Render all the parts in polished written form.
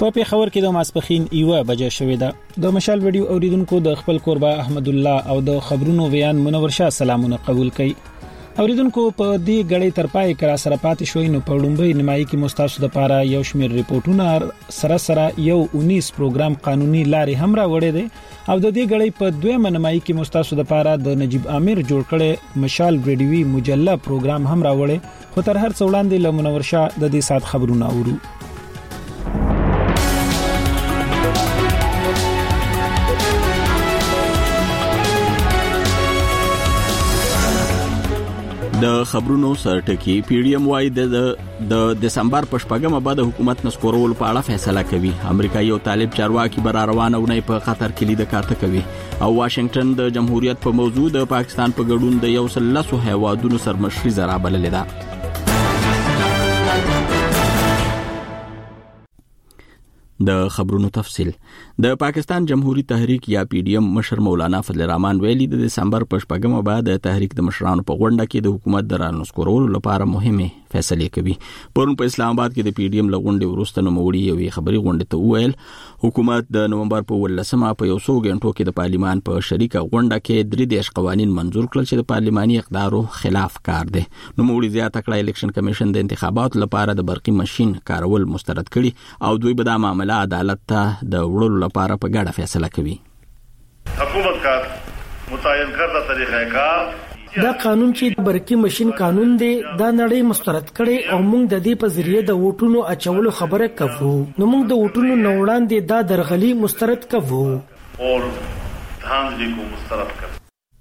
په پیښور کې د ماسپخین 1 بجې شوې ده. د مشال ویډیو اوریدونکو د خپل قربا احمد الله او د خبرونو ویان منور شاه سلامونه قبول کړي. اوریدونکو په دې غړې تر پای کرا سره پاتې شوي نو په وړاندې نیمایي کې مستاسو د پاره یو شمېر ریپورتونه سره یو 19 پروګرام قانوني لارې هم راوړې دي او د دې غړې په دویمه نیمایي کې مستاسو د پاره د نجیب امیر جوړ کړي مشال ویډیوي مجله پروګرام هم راوړې. خو تر هر څه وړاندې له منور شاه د دې سات خبرونه اورو. د خبرونو سرټکی PDM وايي د دسمبر په شپږمه بعد حکومت نسکورول په اړه فیصله کوي. امریکایي او طالب چارواکي بر روانونه په خطر کې لید کارته کوي او واشنگټن د جمهوریت په موضوع د پاکستان په ګډون د یو سلسله هیوادونو سرمشري زرابل لیدا. د خبرونو تفصیل. د پاکستان جمهوریت تحریک یا PDM مشر مولانا فضل الرحمن ویلي د دسمبر په شپږمه بعد د تحریک د مشرانو په غونډه کې د حکومت د رانسکورولو لپاره مهمه فیصله کوي. پرون په اسلام آباد کې د PDM لغونډې وروسته نوموړي یو خبري غونډه ته وویل حکومت د نومبر په 18مه په یو څو غنټو کې د پارلیمان په شریکه غونډه کې 3 قوانين منظور کړل چې د پارلیماني اقدارو خلاف کار دي. نوموړي زیاته کړه الیکشن کمیشن د انتخاباتو لپاره د برقي ماشين کارول مسترد کړي او دوی به د معاملې عدالت ته د وړلو لپاره په ګډه فیصله کوي. حکومت کا متعین کردہ طریقہ کار دا قانون چې برقي ماشين قانون دی دا نړۍ مسترد کړي او موږ د دې په ذریعہ د ووټونو اچولو خبره کوو. نو موږ د ووټونو نوړاندې دا درغلي مسترد کوو او دھاندلی کو مسترد کوو.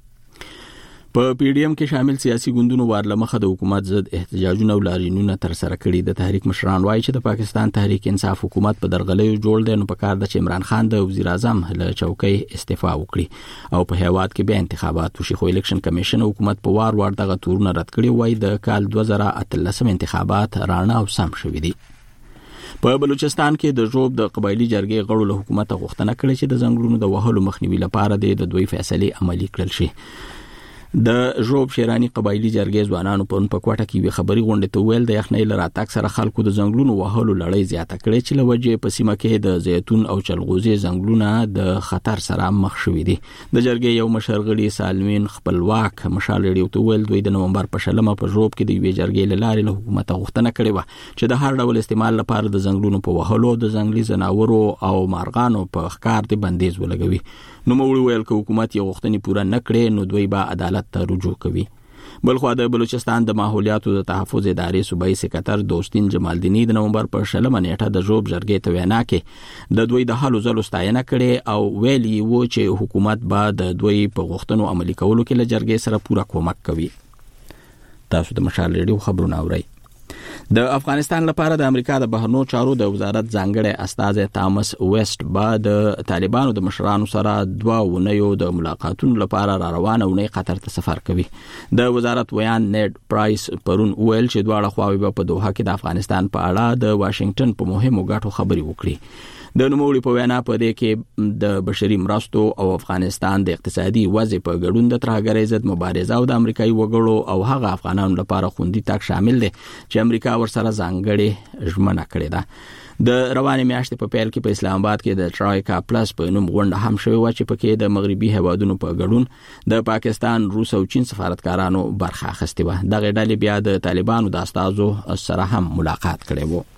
په PDM کې شامل سیاسي ګوندونو وارله مخه د حکومت ضد احتجاجونه او لاریونونه تر سره کړي. د تحریک مشران وایي چې د پاکستان تحریک انصاف حکومت په درغلیو جوړ دی نو په کار د عمران خان د وزیر اعظم له چوکۍ استعفا وکړي او په هیواد کې به انتخابات وشي. خو الیکشن کمیشن حکومت په وار دغه تورونه رد کړي وایي د کال 2013 انتخابات رانه او سم شوي دي. په بلوچستان کې د ژوب د قبایلی جرګې غړو له حکومت غوښتنه کړې چې د ځنګلونو د وهلو مخنیوي لپاره د دوی فیصله عملي کړل شي. د ژوب شیرانی قبایلی جرګې ځوانانو په کوټه کې وی خبري غونډه ته ویل د یخنۍ لرا تک سره خلکو د ځنګلونو وهلو لړۍ زیاته کړې چې لوجه په سیمه کې د زیتون او چلغوزي ځنګلونه د خطر سره مخ شوې دي. د جرګې یو مشرغړي سالمین خپلواک مشال ریډیو ته ویل دوی د نومبر په شلمه په ژوب کې د وی جرګې لارې له حکومت غوښتنه کړې و چې د هر ډول استعمال لپاره د ځنګلونو په وهلو د ځنګلي ځناورو او مارغانو په ښکار د بندیز ولګوي. نو موږ ویل چې حکومت یو غوښتنې پوره نه کړې نو دوی به عدالت ته رجوع کوي. بلخو د بلوچستان د ماحولیاتو د تحفظ ادارې صوبایي سکرټر دوستین جمالدینی د نومبر په 16 نیټه د ژوب جرګې ته وینا کې د دوی د حالو زلو ستاینه کړي او ویلي و چې حکومت به د دوی په غوښتنو عملي کولو کې له جرګې سره پوره کومک کوي. تاسو د مشال ریډیو خبرونه اورئ. د افغانستان لپاره د امریکا د بهرنیو چارو د وزارت ځانګړی استازی تامس ویسټ بعد طالبانو د مشرانو سره 2 ونیو د ملاقاتونو لپاره را روانه ونې قطر ته سفر کوي. د وزارت ویان نیډ پرایس پرون ویل چې دواړه خواوې په دوحه کې د افغانستان په اړه د واشنگټن په مهمو ګټو خبرې وکړي. د نوموړي په وینا په دې کې د بشري مرستو او افغانستان د اقتصادي وضع په ګډون د ترهګرۍ ضد مبارزه او د امریکایي وګړو او هغه افغانانو لپاره خوندي تک شامل دي چې امریکا ورسره ځانګړې ژمنه کړې ده. د روانې میاشتې په پیل کې په اسلام آباد کې د ټرایکا پلس په نوم غونډه هم شوې و چې پکې د مغربي هیوادونو په ګډون د پاکستان، روس او چین سفارتکارانو برخه اخیستې و. دغه ډلې بیا د طالبانو د استازو سره هم ملاقات کړی و.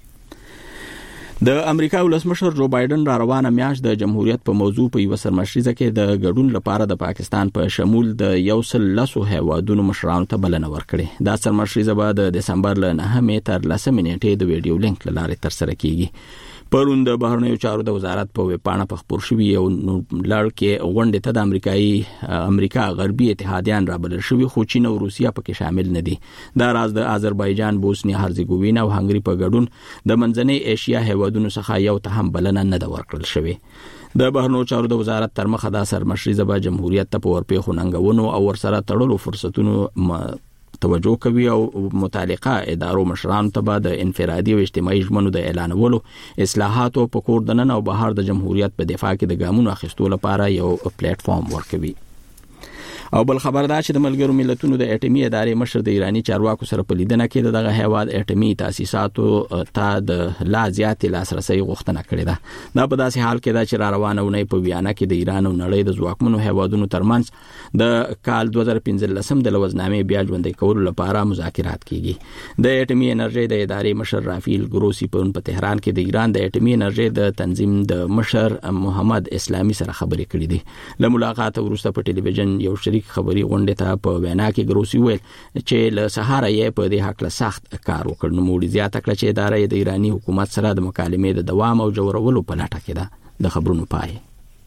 د امریکا ولسمشر جو بایدن را روانه میاشت د جمهوریت په موضوع په یو سرمشریزه کې د ګډون لپاره د پاکستان په شمول د یو سلسله هیوادونو مشرانو ته بلنه ورکړې. دا سرمشریزه به د دسمبر له 9 تر 10 نیټې د ویډیو لینک لارې تر سره کیږي. پرون د بهرنیو چارو د وزارت په ویبپاڼه په خبر شوی یو لړ کې غونډه ته د امریکا غربي اتحادیان را بلل شوی خو چین او روسیا پکې شامل نه دي. دا راز د آذربایجان، بوسنیا هرزګوینا او هنګری په ګډون د منځنۍ ایشیا هیوادونو څخه یو ته هم بلنه نه ده ورکړل شوی. د بهرنیو چارو د وزارت تر مخه دا سرمشریزه به جمهوریت ته په ورپېښو ننګونو او ورسره تړلو فرصتونو توجه کوي او متعلقه ادارو مشرانو ته به د انفرادي او اجتماعي ژمنو د اعلانولو، اصلاحاتو په کور دننه او بهر د جمهوریت په دفاع کې د ګامونو اخیستو لپاره یو پلیټ فارم ورکوي. او بل خبر دا چې د ملګرو ملتونو د اټومي ادارې مشر د ایرانی چارواکو سره په لیدنه کې دغه هیواد اټومي تاسیساتو ته د لا زیات لاسرسي غوښتنه کړې ده. دا په داسې حال کې دا چې روانه ونې په ویانا کې د ایران او نړۍ د ځواکمنو هیوادونو ترمنځ د کال 2015 د لوزنامې بیا ژوندۍ کولو لپاره مذاکرات کیږي. د اټومي انرژي د ادارې مشر رافیل ګروسی په تهران کې د ایران د اټومي انرژي د تنظیم د مشر محمد اسلامي سره خبرې کړې دي. له ملاقات وروسته په ټلویزیون یو شریک خبري غونډه ته په وینا کې ګروسی ویل چې له سهار یې په دې حق له سخت کار وکړ. نو موږ زیاته کړ چې ادارې د ایرانی حکومت سره د مکالمې د دوام او جوړولو په لټه کې ده. د خبرونو پای.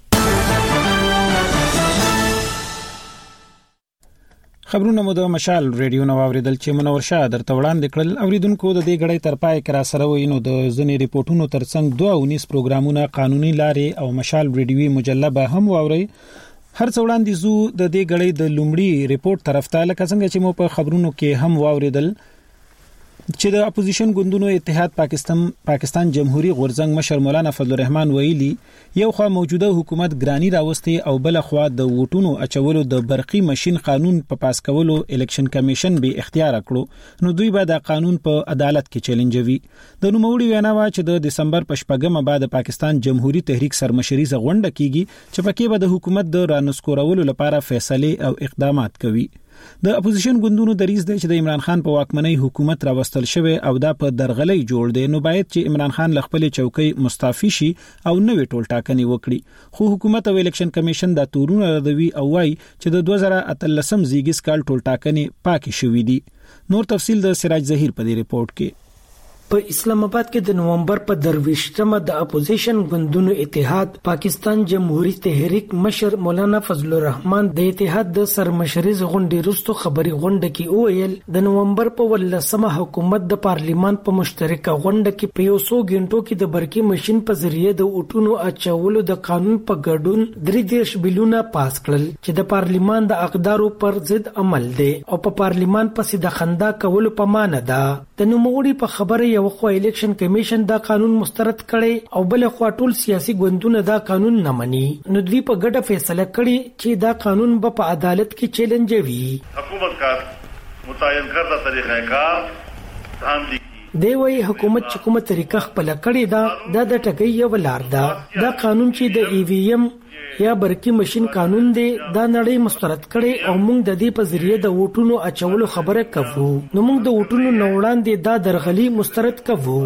خبرونه مو د مشال ریډیو نو اوریدل چې منور شاه درته وړاندې کړل. اوریدونکو د دې غړې تر پای کرا سره وینو د ځنې ریپورتونو ترڅنګ 219 پروګرامونه قانوني لارې او مشال ریډیوي مجله به هم واوري. هر څو وړاندې زو د دې غړې د لومړي ریپورت طرف ته لکه څنګه چې مو په خبرونو کې هم واوریدل چې د اپوزیشن ګوندونو اتحاد پاکستان جمهوریت غورځنګ مشر مولانا فضل الرحمن ویلي یو خوا موجوده حکومت ګرانی راوستي او بل خوا د ووټونو اچولو د برقي ماشين قانون په پاس کولو الیکشن کمیشن به اختیار کړو. نو دوی به د قانون په عدالت کې چیلنجوي. د نوموړي وینا وا چې د دسمبر په 8مه بعد پاکستان جمهوریت تحریک سرمشري غونډه کیږي چې پکې به د حکومت د رانسکورولو لپاره فیصله او اقدامات کوي. د اپوزیشن ګوندونو دریځ دی چې د عمران خان په واکمنۍ حکومت راوستل شوی او دا په درغلۍ جوړ دی. نو باید چې عمران خان له خپل چوکۍ مستعفي شي او نوې ټولټاکنې وکړي. خو حکومت او الیکشن کمیشن دا تورونه ردوي او وايي چې د 2013 زیږیز کال ټولټاکنې پاکي شوې دي. نور تفصیل د سراج ظهیر په دې ریپورت کې. په اسلام آباد کې د نومبر په 23مه د اپوزیشن ګوندونو اتحاد پاکستان جمهوریت تحریک مشر مولانا فضل الرحمن د اتحاد د سرمشري غونډې وروسته خبري غونډه کې وویل د نومبر په 18مه حکومت د پارلیمان په مشترکه غونډه کې په 100 غنټو کې د برقي ماشين په ذریعه د ووټونو اچولو د قانون په ګډون 3 بلونه پاس کړل چې د پارلیمان د اقدارو پر ضد عمل دی او په پارلیمان پسې د خندا کولو په معنی ده. د نوموړي په خبره یو خو الیکشن کمیشن دا قانون مسترد کړي او بل خو ټول سیاسي ګوندونه دا قانون نه مني. نو دوی په ګډه فیصله کړي چې دا قانون په عدالت کې چیلنجوي. حکومت کا متعین کردہ طریقہ کار ځان دی وی حکومت چې کومه طریقه خپل کړي دا د ټکي یو لار ده. دا قانون چې د EVM یا برقي ماشين قانون دی دا نړۍ مسترد کړي او موږ د دې په ذریعه د ووټونو اچولو خبره کوو. نو موږ د ووټونو نوړان دی دا درغلي مسترد کوو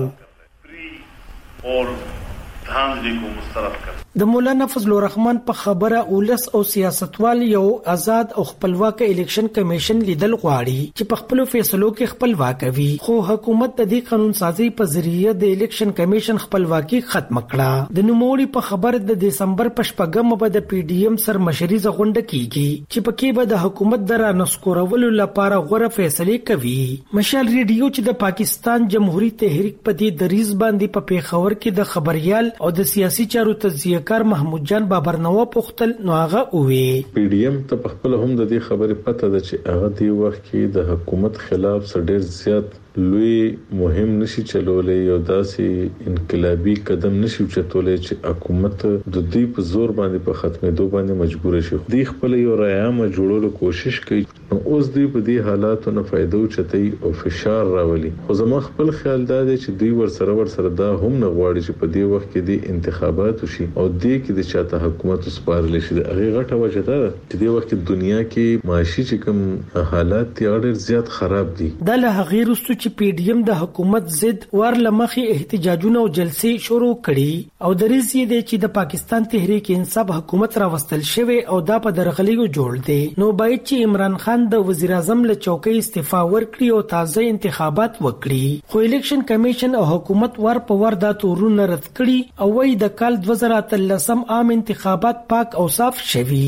او ځان کو مسترد کوو. د مولانا فضل الرحمن په خبره اولس او سیاستوال یو آزاد او خپلواک الیکشن کمیشن لیدل غواړي چې په خپل فیصلو کې خپلواک وي. خو حکومت د دې قانون سازي په ذریعه د الیکشن کمیشن خپلواکي ختم کړه. د نوموړي په خبر د دسمبر په 8مه به د PDM سرمشري غونډه کیږي چې پکې به د حکومت د رانسکورولو لپاره غوړه فیصله کوي. مشال ریډیو چې د پاکستان جمهوریت تحریک په دې دریز باندې په پیښور کې د خبريال او د سیاسي چارو تجزیه کار محمود جان بابرنوا پختل نو هغه وی PDM ته خپل هم د دې خبرې پته ده چې هغه دی وخت کې د حکومت خلاف ډېر زیات لوی مهم نشي چلولې یو داسې انقلابي قدم نشي چتولې چې حکومت د دې په زور باندې په ختمېدو باندې مجبور شي. دی خپل یو رایامه جوړولو کوشش کوي. اوس دی په دې حالاتو نه فائدو چتای او فشار راولي. خو زما خپل خیال دا دی چې دوی ورسره دا هم نه غواړي چې په دې وخت کې د انتخابات وشي او دې کې د چاته حکومت سپارل شي. د هغه غټه وجه ده چې د وخت دنیا کې معاشي چې کوم حالات ډېر زیات خراب دي. دا له غیر چې PDM د حکومت ضد ورلمخي احتجاجونه او جلسې شروع کړي او د ریزي دی چې د پاکستان تحریک انصاف حکومت راوستل شوی او دا په درغلیو جوړ دی. نو باید چې عمران خان د وزیر اعظم له چوکۍ استعفا ورکړي او تازه انتخابات وکړي. خو الیکشن کمیشن او حکومت ور په ور دا تورونه رد کړي او وایي د کال 2013 عام انتخابات پاک او صاف شوي.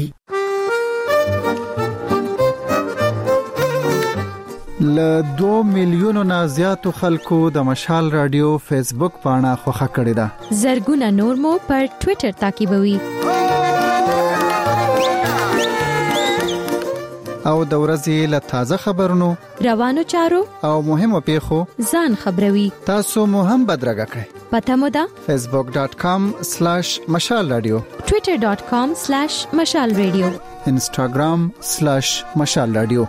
له 2 میلیونو نه زیاتو خلکو د مشال رادیو فیسبوک پاڼه خوښه کړې ده. زرګونه نور مو پر ټوئیټر تعقیبوي. او د ورځې له تازه خبرونو روانو چارو او مهمو پیښو ځان خبروي. تاسو مو هم بدرګه کړئ. پته مو ده facebook.com/مشال رادیو twitter.com/مشال رادیو instagram/مشال رادیو.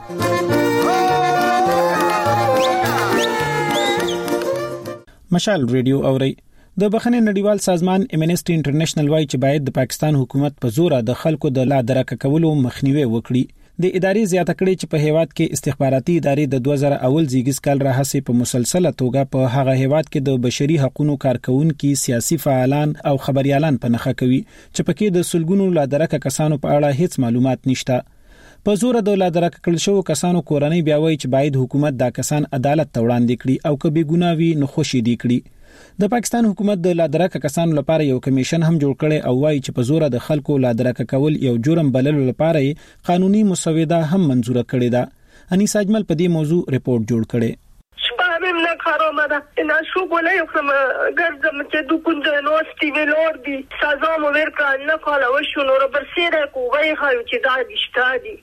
مشال رادیو اوري د بخښنې نړیوال سازمان امنیسټي انټرنیشنل وايي چې باید د پاکستان حکومت په زور د خلکو د لا درک کولو مخنیوي وکړي. د ادارې زیاته کړې چې په هیواد کې استخباراتي ادارې د 2001 زیږیز کال راهسې په مسلسله توګه په هغه هیواد کې د بشري حقوقو کارکونکو سیاسي فعالان او خبريالان په نخښه کوي چې پکې د سلګونو لا درک کسانو په اړه هیڅ معلومات نشته. په زور د لا درک کړل شو کسانو کورنۍ بیا وایي چې باید حکومت دا کسان عدالت ته وړاندې کړي او کبي ګناوي نه خوشي دي کړي. د پاکستان حکومت د لا درک کسانو لپاره یو کمیشن هم جوړ کړي او وایي چې په زور د خلکو لا درک کول یو جرم بللو لپاره قانوني مسوده هم منزور کړي ده. انیس اجمل په دې موضوع ریپورت جوړ کړي. شپږم نه خرابه ده نه شو بولای خو ګرځم چې د کوم یونیورسيټي ویلور دي سزا مو ورکړه نه کوله وشو نور برسېره کوی خو چې دا دشته دي.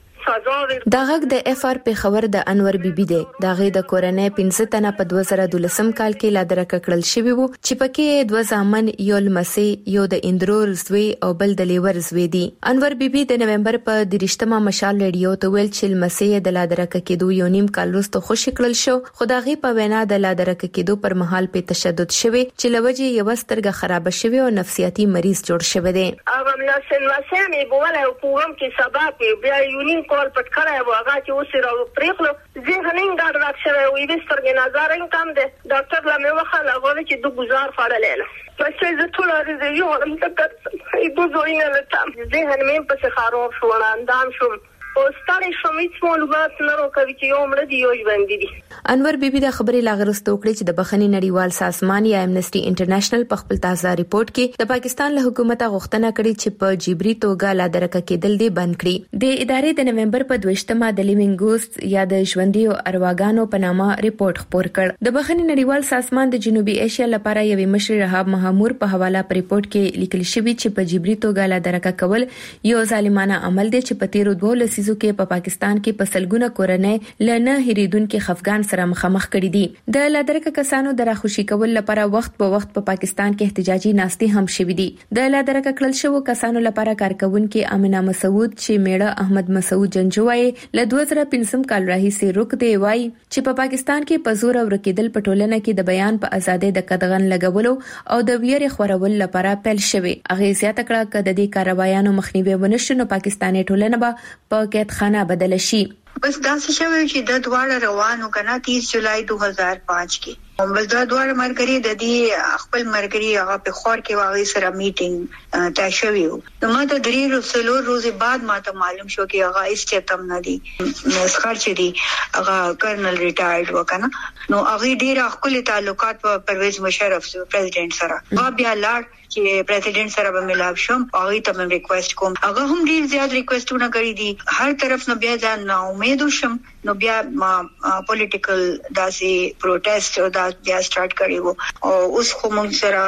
دا غږ د اف آر په خبر د انور بیبي دی. دا غي د کورنۍ 15 تنه په 2012 کال کې لا درک کړل شوی وو چې پکې دوه ځامن یو لمسي یو د اندرور زوی او بل د لیور زوی دي. انور بیبي د نومبر په 30مه مشال رادیو ته ویل چې لمسي د لا درک کېدو یو نیم کال وروسته خوشی کړل شو. خدایي په وینا د لا درک کېدو پر مهال په تشدد شوی چې لوجه یو سترګه خراب شوی او نفسیاتي مریض جوړ شوی دی. هغه ملاسن واسمه بوله او کوم کې سبب بیا یونین کول پټ کړای و هغه چې وسره پرېخلو ذهنین دا راځي او ویسترګ نظر کم ده ډاکټر لمه وخاله غوړي چې د گزار فړلل پس زه ټول راځي یو هم تکت ای بوزوینه لته ذهن مې په خراب شو اندام شو او ستاره شمیت معلومات نه راکوي چې یو مړ دی یو ژوند دي. انور بیبي د خبرې لاغرستو کړې چې د بخښنې نړیوال سازمان یا امنیسټي انټرنیشنل په خپل تازه ریپورت کې د پاکستان له حکومت غوښتنه کړې چې په جبري توګه لا درک کېدل دي بند کړي. د ادارې د نومبر په 22مه د لیوینګ ګوست یا د ژوندۍ ارواګانو په نامه ریپورت خپور کړ. د بخښنې نړیوال سازمان د جنوبي ایشیا لپاره یوې مشر رهاب محمود په حواله په ریپورت کې لیکل شوی چې په جبري توګه لا درک کول یو ظالمانه عمل دی چې په تیرو 2 لسیزو کې په پاکستان کې په سلګونه کورنۍ لنه هریدونکو خفګان سره مخامخ کړي دي. د لادرک کسانو د راخوشي کول لپاره وخت په وخت په پاکستان کې احتجاجي ناستې هم شوې دي. د لادرک کړل شو کسانو لپاره کارکونکو امینه مسعود چې میړه احمد مسعود جنجوای له 2015 کال راهیسې روک دی وای چې په پاکستان کې په زور ورکېدل په ټولنه کې د بیان په ازادۍ د قدغن لګولو او د ویرې خورول لپاره پیل شوی. هغه زیاته کړه چې د دې کاروایانو مخنیوي ونشو نو پاکستاني ټولنه په قیدخانه بدل شي. بس دا څه شوی چې د دواړه روانو کنه 30 جولای 2005 کې بس دا دواړه مرګري د دې خپل مرګري هغه په خور کې واغې سره میټینګ تا شوی نو ما ته 3 ورځې بعد ما ته معلوم شو چې هغه استتم نه دي مسخر چې دي هغه کرنل ریټایرډ وکنه نو هغه ډیر خپل تعلقات په پرویز مشرف پریزیدنت سره بیا لاړ چې پریزیدنت سره به ملاو شم هغه ته مې ریکوست کوم هغه هم ډیر زیات ریکوستونه کړې دي هر طرف نه بیا ځان نه امید وشم نو بیا ما پولیټیکل داسې پروټیسټ او دا بیا سٹارټ کړیو او اوس کوم سره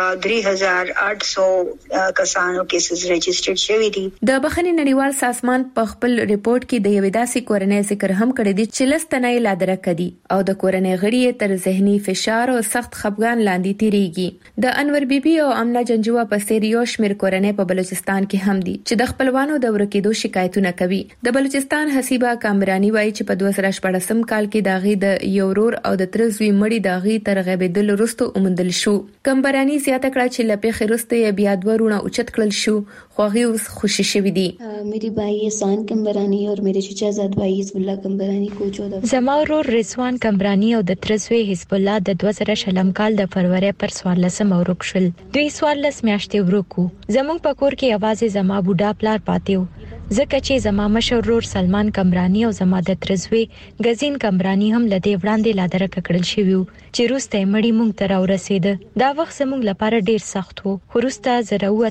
3800 کسانو کیسز ريجسترډ شوی دي. د بخښنې نړیوال سازمان په خپل ریپورت کې د یوې داسې کورنۍ ذکر هم کړی دی چې لستنې لا درک دي او د کورنۍ غړي تر ذهني فشار او سخت خپګان لاندې تیریږي. د انور بیبي او امنه جنجوا په سیر یو شمیر کورنۍ په بلوچستان کې هم دي چې د خپلوانو د ورکېدو شکایتونه کوي. د بلوچستان حسیبه کامرانی وایي چې په 2014 کال کې داغي د یورور او د ترزوی مړی داغي تر غیبدل وروسته اومندل شو. کمبرانی زیاته کړه چې لپې خیرسته بیا دورونه اوچت کړل شو خو هغه اوس خوشی شوی دي. میری بھائی احسان کمبرانی اور میرے چچا زاد بھائی حزب الله کمبرانی کو 14 زما ورور رضوان کمبرانی او د ترزوی حزب الله د 2000 کال د فروری پر 14 ورک شول. دوی 14 میاشتې ورکو. زموږ په کور کې आवाज زما بوډا پلار پاتیو ځکه چې زما مشرور سلمان کمرانی او زما د ترزوی غزین کمرانی هم لدې وړاندې لادر کړل شوی چې روسته مړی مونږ ته راورسید. دا وخت زموږ لپاره ډیر سخت وو. خو روسته زروتم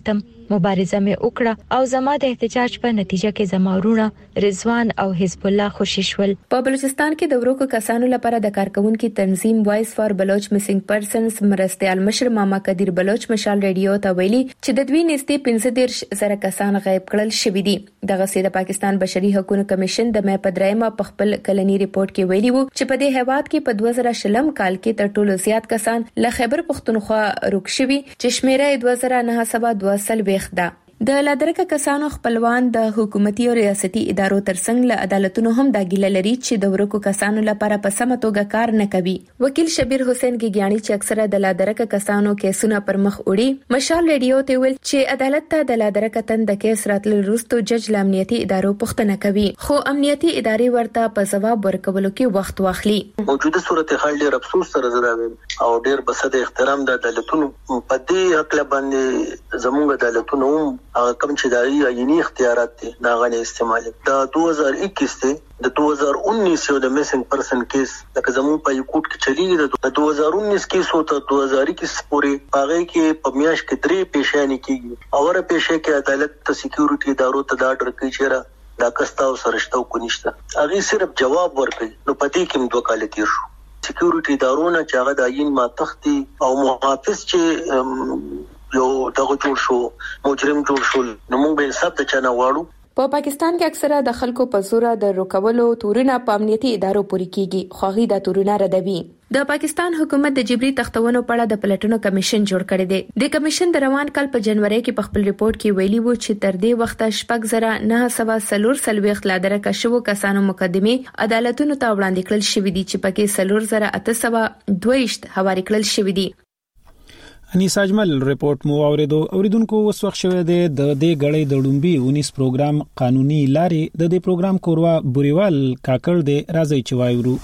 مبارزه مې وکړه او زما د احتجاج په نتیجه کې زما ورونه رضوان او حزب الله خوشی شول. په بلوچستان کې د ورکو کسانو لپاره د کارکونکو تنظیم وایس فار بلوچ مسینګ پرسنز مرستيال مشر ماما قدیر بلوچ مشال ریډیو ته ویلي چې د دوی نږدې 15,000 کسان غایب کړل شوي دي. دغه سي د پاکستان بشري حقوقو کمیشن د مې په درېمه په خپل کلنی ریپورت کې ویلي وو چې په دې هیواد کې په 2020 کال کې تر ټولو زیات کسان له خیبر پختونخوا روک شوي چې شمیره 2922 ده. د لادرکه کسانو خپلوان د حکومتي او ریاستي ادارو ترڅنګ له عدالتونو هم د ګیله لري چې د ورکو کسانو لپاره په سمه توګه کار نه کوي. وکیل شبیر حسین ګیګیانی چې اکثره د لادرکه کسانو کیسونه پر مخ وړي مشال ریډیو ته ویل چې عدالت ته د لادرکه تن د کیس راتل وروسته جج امنیتي ادارو پوښتنه کوي خو امنیتي ادارې ورته په جواب ورکولو کې وخت واخلي. موجوده صورتحال ډېر افسوس سره زراوي او ډېر بسد احترام د عدالتونو په دې حق باندې زموږ عدالتونو کوم چې دایي عیني اختیارات دي دا غني استعمال دا 2021 ته د 2019 د میسنګ پرسن کیس لکه زموږ په یوکوټ کې چلیږي د 2019 کیس او ته 2021 پورې پاره کې په میاش کې 3 پیشانی کیږي اور پیشه کې عدالت ته سکیورټي ادارو ته دا ډر کوي چې دا کستا او سرشتو کو نشته هغه صرف جواب ورکړي نو پدې کې 2 کال تیر شو سکیورټي ادارو نه چې هغه د عین ما تختی او محافظ چې یو دغه جوړ شو مجرم جوړ شو نو موږ به حساب ته چانه واړو. په پاکستان کې اکثره د خلکو په زور د روکولو تورونه په امنیتي ادارو پورې کیږي خو هغه د تورونه ردوي. د پاکستان حکومت د جبري تختونو په اړه د پلټنو کمیشن جوړ کړی دی. د کمیشن د روان کال په جنوري کې په خپل ریپورت کې ویلي وو چې تر دې وخته 9,940 لادرکه شوو کسانو مقدمه عدالتونو ته وړاندې کړل شوې دي چې پکې 4,822 حواله کړل شوې دي. انیسا اجمل ریپورت مو اوریدونکو اوس وخت شوه د دې غړې د ډومبي 19 پروګرام قانوني لارې د دې پروګرام کوروا بوريوال کاکړ د راځي چوایورو.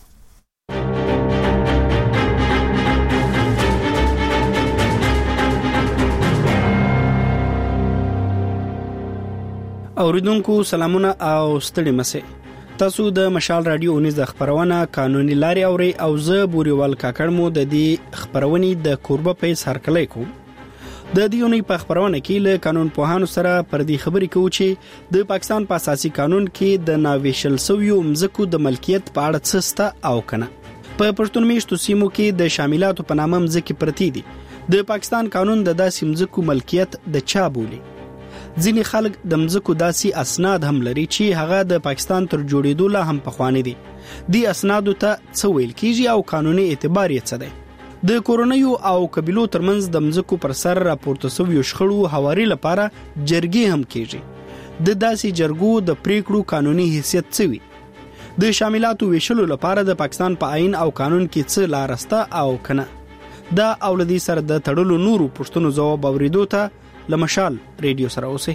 اوریدونکو سلامونه او ستړي مشه. تاسو د مشال رادیو 19 د خبرونه قانوني لاري اوري او زه بوريوال کاکړ مو د دې خبرونې د کوربه پیس هرکلای کو د دیونی په خبرونه کې له قانون پوهانو سره پر دې خبرې کوو چې د پاکستان په اساسي قانون کې د ناویشل سویو مزکو د ملکیت په اړه څه ستا او کنه په پښتون میشتو سیمو کې د شاملاتو په نامه مزکي پرتی دي. د پاکستان قانون د داسې مزکو ملکیت د چا بولی. ځینې خلک د مزکو داسي اسناد هم لري چې هغه د پاکستان تر جوړېدو لا هم پخوانی دي. دی اسنادو ته څه ویل کیږي او قانوني اعتبار یې څه دی؟ د کورونیو او قبيلو ترمنځ د مزکو پر سر راپورته شوی شخړو حواري لپاره جرګې هم کیږي. د داسي جرګو د پریکړو قانوني حیثیت څه وي؟ د شاملاتو ویشلو لپاره د پاکستان په آئین او قانون کې څه لارسته او کنه؟ دا اولادي سره د تړلو نورو پښتنو جواب اوریدو ته لمشال ریډیو سره اوسئ.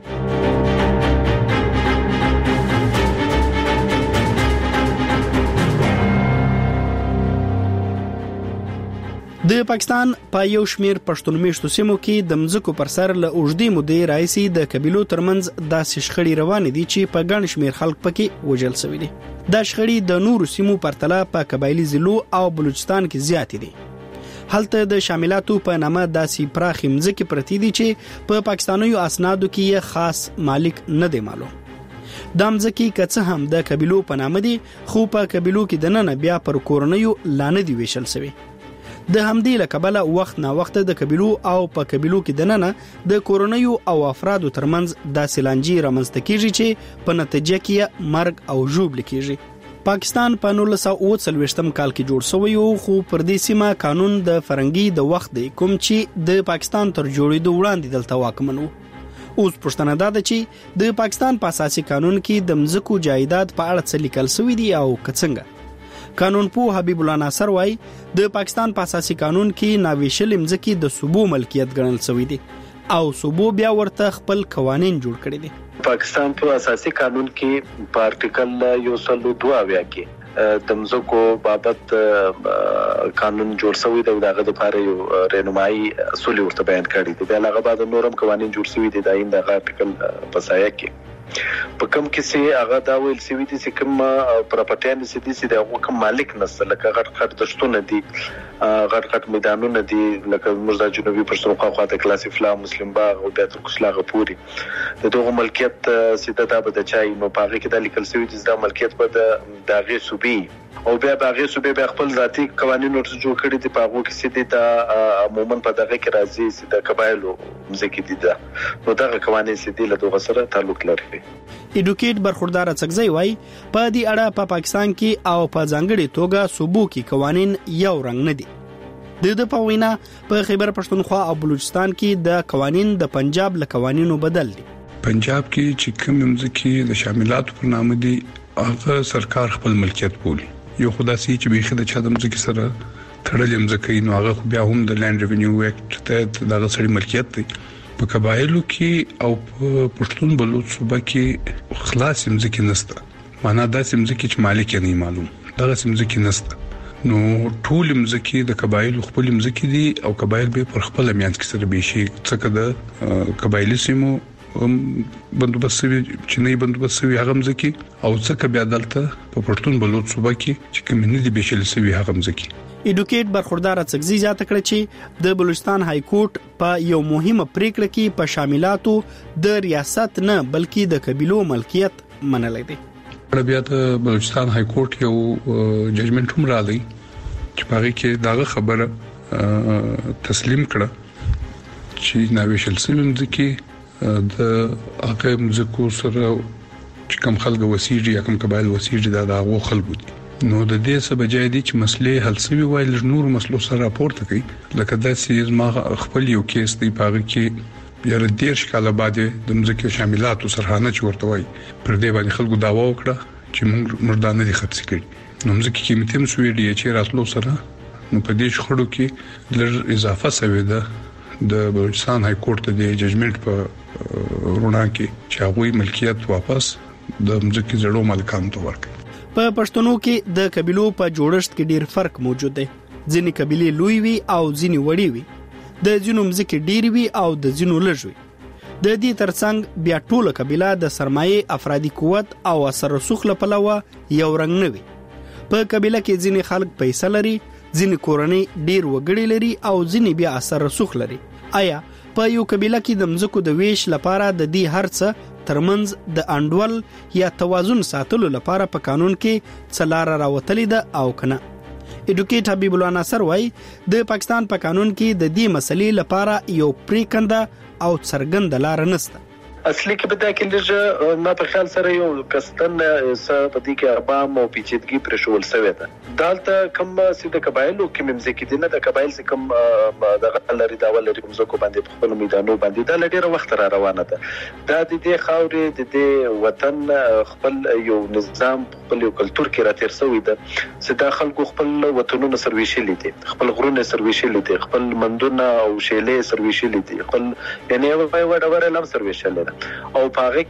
د پاکستان په یو شمیر پښتون میشتو سیمو کې د مزکو پر سر له اوږدې مودې راځي د قبيلو ترمنځ داسې شخړې روانې دي چې په ګڼ شمیر خلک پکې وژل شوي دي. دا شخړې د نورو سیمو پرتله په قبایلی ضلعو او بلوچستان کې زیاتې دي. هلته د شاملاتو په نامه داسي پراخي مزکي پرتی دي چې په پاکستانیو اسنادو کې خاص مالک نه دی معلوم. د مزکي کڅه هم د قبيلو په نامه دي خو په قبيلو کې د نن بیا پر کورنیو لانه دی ویشل شوی. د همدې لکبله وخت نا وخت د قبيلو او په قبيلو کې د نن د کورنیو او افرادو ترمنځ د سلانجی رامنځته کیږي چې په نتیجه کې مرګ او ژوبل کیږي. پاکستان په 1940 کال کې جوړ شوی او خو پر دې سیمه قانون د فرنګي د وخت دی کوم چې د پاکستان تر جوړېدو وړاندې دلته واکمن وو. اوس پښتنه ده چې د پاکستان په اساسي قانون کې د مزکو جایداد په اړه څه لیکل شوی دی او څنګه؟ قانون پوه حبیب الله ناصر وايي د پاکستان په اساسي قانون کې ناویشل مزکي د صوبو ملکیت ګڼل شوی دی او صوبو بیا ورته خپل قوانين جوړ کړی دي. پاکستان په اساسي قانون کې په ارټیکل 102 کې د مزکو بابت قانون جوړ شوی دی دغه لپاره یو رهنمایي اصول ورته بیان کړی دي. بیا هغه بعد نورم قوانين جوړ شوی دي د دغه ارټیکل په سایه کې په کوم کې سي هغه دا ویل سوي دي چې کوم پراپرټي نه سي دي چې د کوم مالک نسل لکه غټ دشتونه دي غټ میدانونه دي لکه موږ د جنوبي پښتونخوا خواته کلاس فلا مسلم باغ او بیا ترکسلا غپوري د دغه ملکیت سیده د بچای نو پاغه کې د لیکل شوی د ملکیت په دغه صوبې او بیا باغې صوبې به خپل ذاتی قوانين ورته جوړ کړی دي پاغو کې سیده د عموما په دغه کې راځي سیده قبایلو مزکی دي دا نو دغه قوانين سیده له دغه سره تعلق لري. ایډوکیټ برخوردار څنګه وای په دې اړه په پاکستان کې او په ځانګړي توګه صوبو کې قوانين یو رنګ نه دي د پوینا په خیبر پښتونخوا او بلوچستان کې د قوانين د پنجاب له قوانینو بدل دي. پنجاب کې چې کوم مزکی د شاملات پر نامه دي هغه سرکار خپل ملکیت بولي یو خداسي چې به خدای چا د مزکی سره تړلې مزکی نو هغه بیا هم د لینډ ریونیو اکټ ته دغه سړي ملکیت دی. په قبایلو کې او په پښتون بلوچ صوبه کې خلاص مزکی نشته معنا دا مزکی چې مالک نه معلوم دغه مزکی نشته نو ټول مزکی د قبایلو خپل مزکی دي او قبایل به پر خپل میانس کې سره به شي څخه د قبایلی سیمو بندوبست چې نه بندوبست وي هغه مزکی او څخه بیا دلته په پښتون بلوچ صوبه کې چې کوم نه دي بشل سوي هغه مزکی. ایډوکیټ برخوردار څنګه زیاته کړ چې د بلوچستان های کورټ په یو مهمه پریکړه کې په شاملاتو د ریاست نه بلکې د قبيلو ملکیت منلې دي. بیا د بلوچستان های کورټ یو ججمنټ هم راغی چې پاره کې داغه خبره تسلیم کړه چې ناویشل سیمم ځکه د هغه مزکو سره چې کوم خلک وسیږي یا کوم قبایل وسیږي دا هغه خلکو دي نو د دې سبب جای دي چې مسلې حل شوی وای نور مسلو سره راپورته کوي لکه دا سیز ما خپل یو کیس دی پاره کې بیا د دیر شکاله باندې د مزکو شاملات سرحانه چورته وای پر دې باندې خلکو داوا وکړه چې موږ مردانه دي خرڅ کړي نو مزکو قیمتي هم سوي دي چې راتلو سره نو په دې شخړو کې لږ اضافه شوی ده د بلوچستان های کورټ د ججمنټ په رونا کې چې هغه ملکیت واپس د مزکی زړو مالکانو ته ورکړي. په پښتنو کې د قبيلو په جوړښت کې ډیر فرق موجود دی. ځینې قبيلې لوی وي او ځینې وړي وي. د ځینو مزکی ډیر وي او د ځینو لږ وي. د دې ترڅنګ بیا ټول قبيله د سرمایه افرادي قوت او اثر رسوخ لپاره یو رنګ نه وي. په قبيله کې ځینې خلک پیسې لري، ځینې کورنۍ ډیر وګړي لري او ځینې بیا اثر رسوخ لري. آیا په یو قبيله کې د مزکو د ویش لپاره د دې هرڅه ترمنځ د انډول یا توازن ساتلو لپاره په قانون کې څلار راوتلې ده او کنه؟ ایډوکیټ حبیب الله ناصر وای د پاکستان په قانون کې د دې مسلې لپاره یو پریکنده او څرګند لار نشته. اصلي کې بدا کې لږه ما په خیال سره یو کستن سپدي کې اربام او پیچیدګي پر شول سوي ده دالته کوم سیده قبایلو کې ممزکی دي نه د قبایل څخه کوم د غلري دا ولري کوم زکو باندې په خپل میدانو باندې دا لډیره وخت را روانه ده دا د دې خاورې د دې وطن خپل یو نظام خپل یو کلچر کې را تیر شوی ده سیده خلکو خپل وطنونو سرویشل دي خپل غرونه سرویشل دي خپل مندونه او شیلې سرویشل دي خپل یعنی وړ لم سرویشل دي او پاره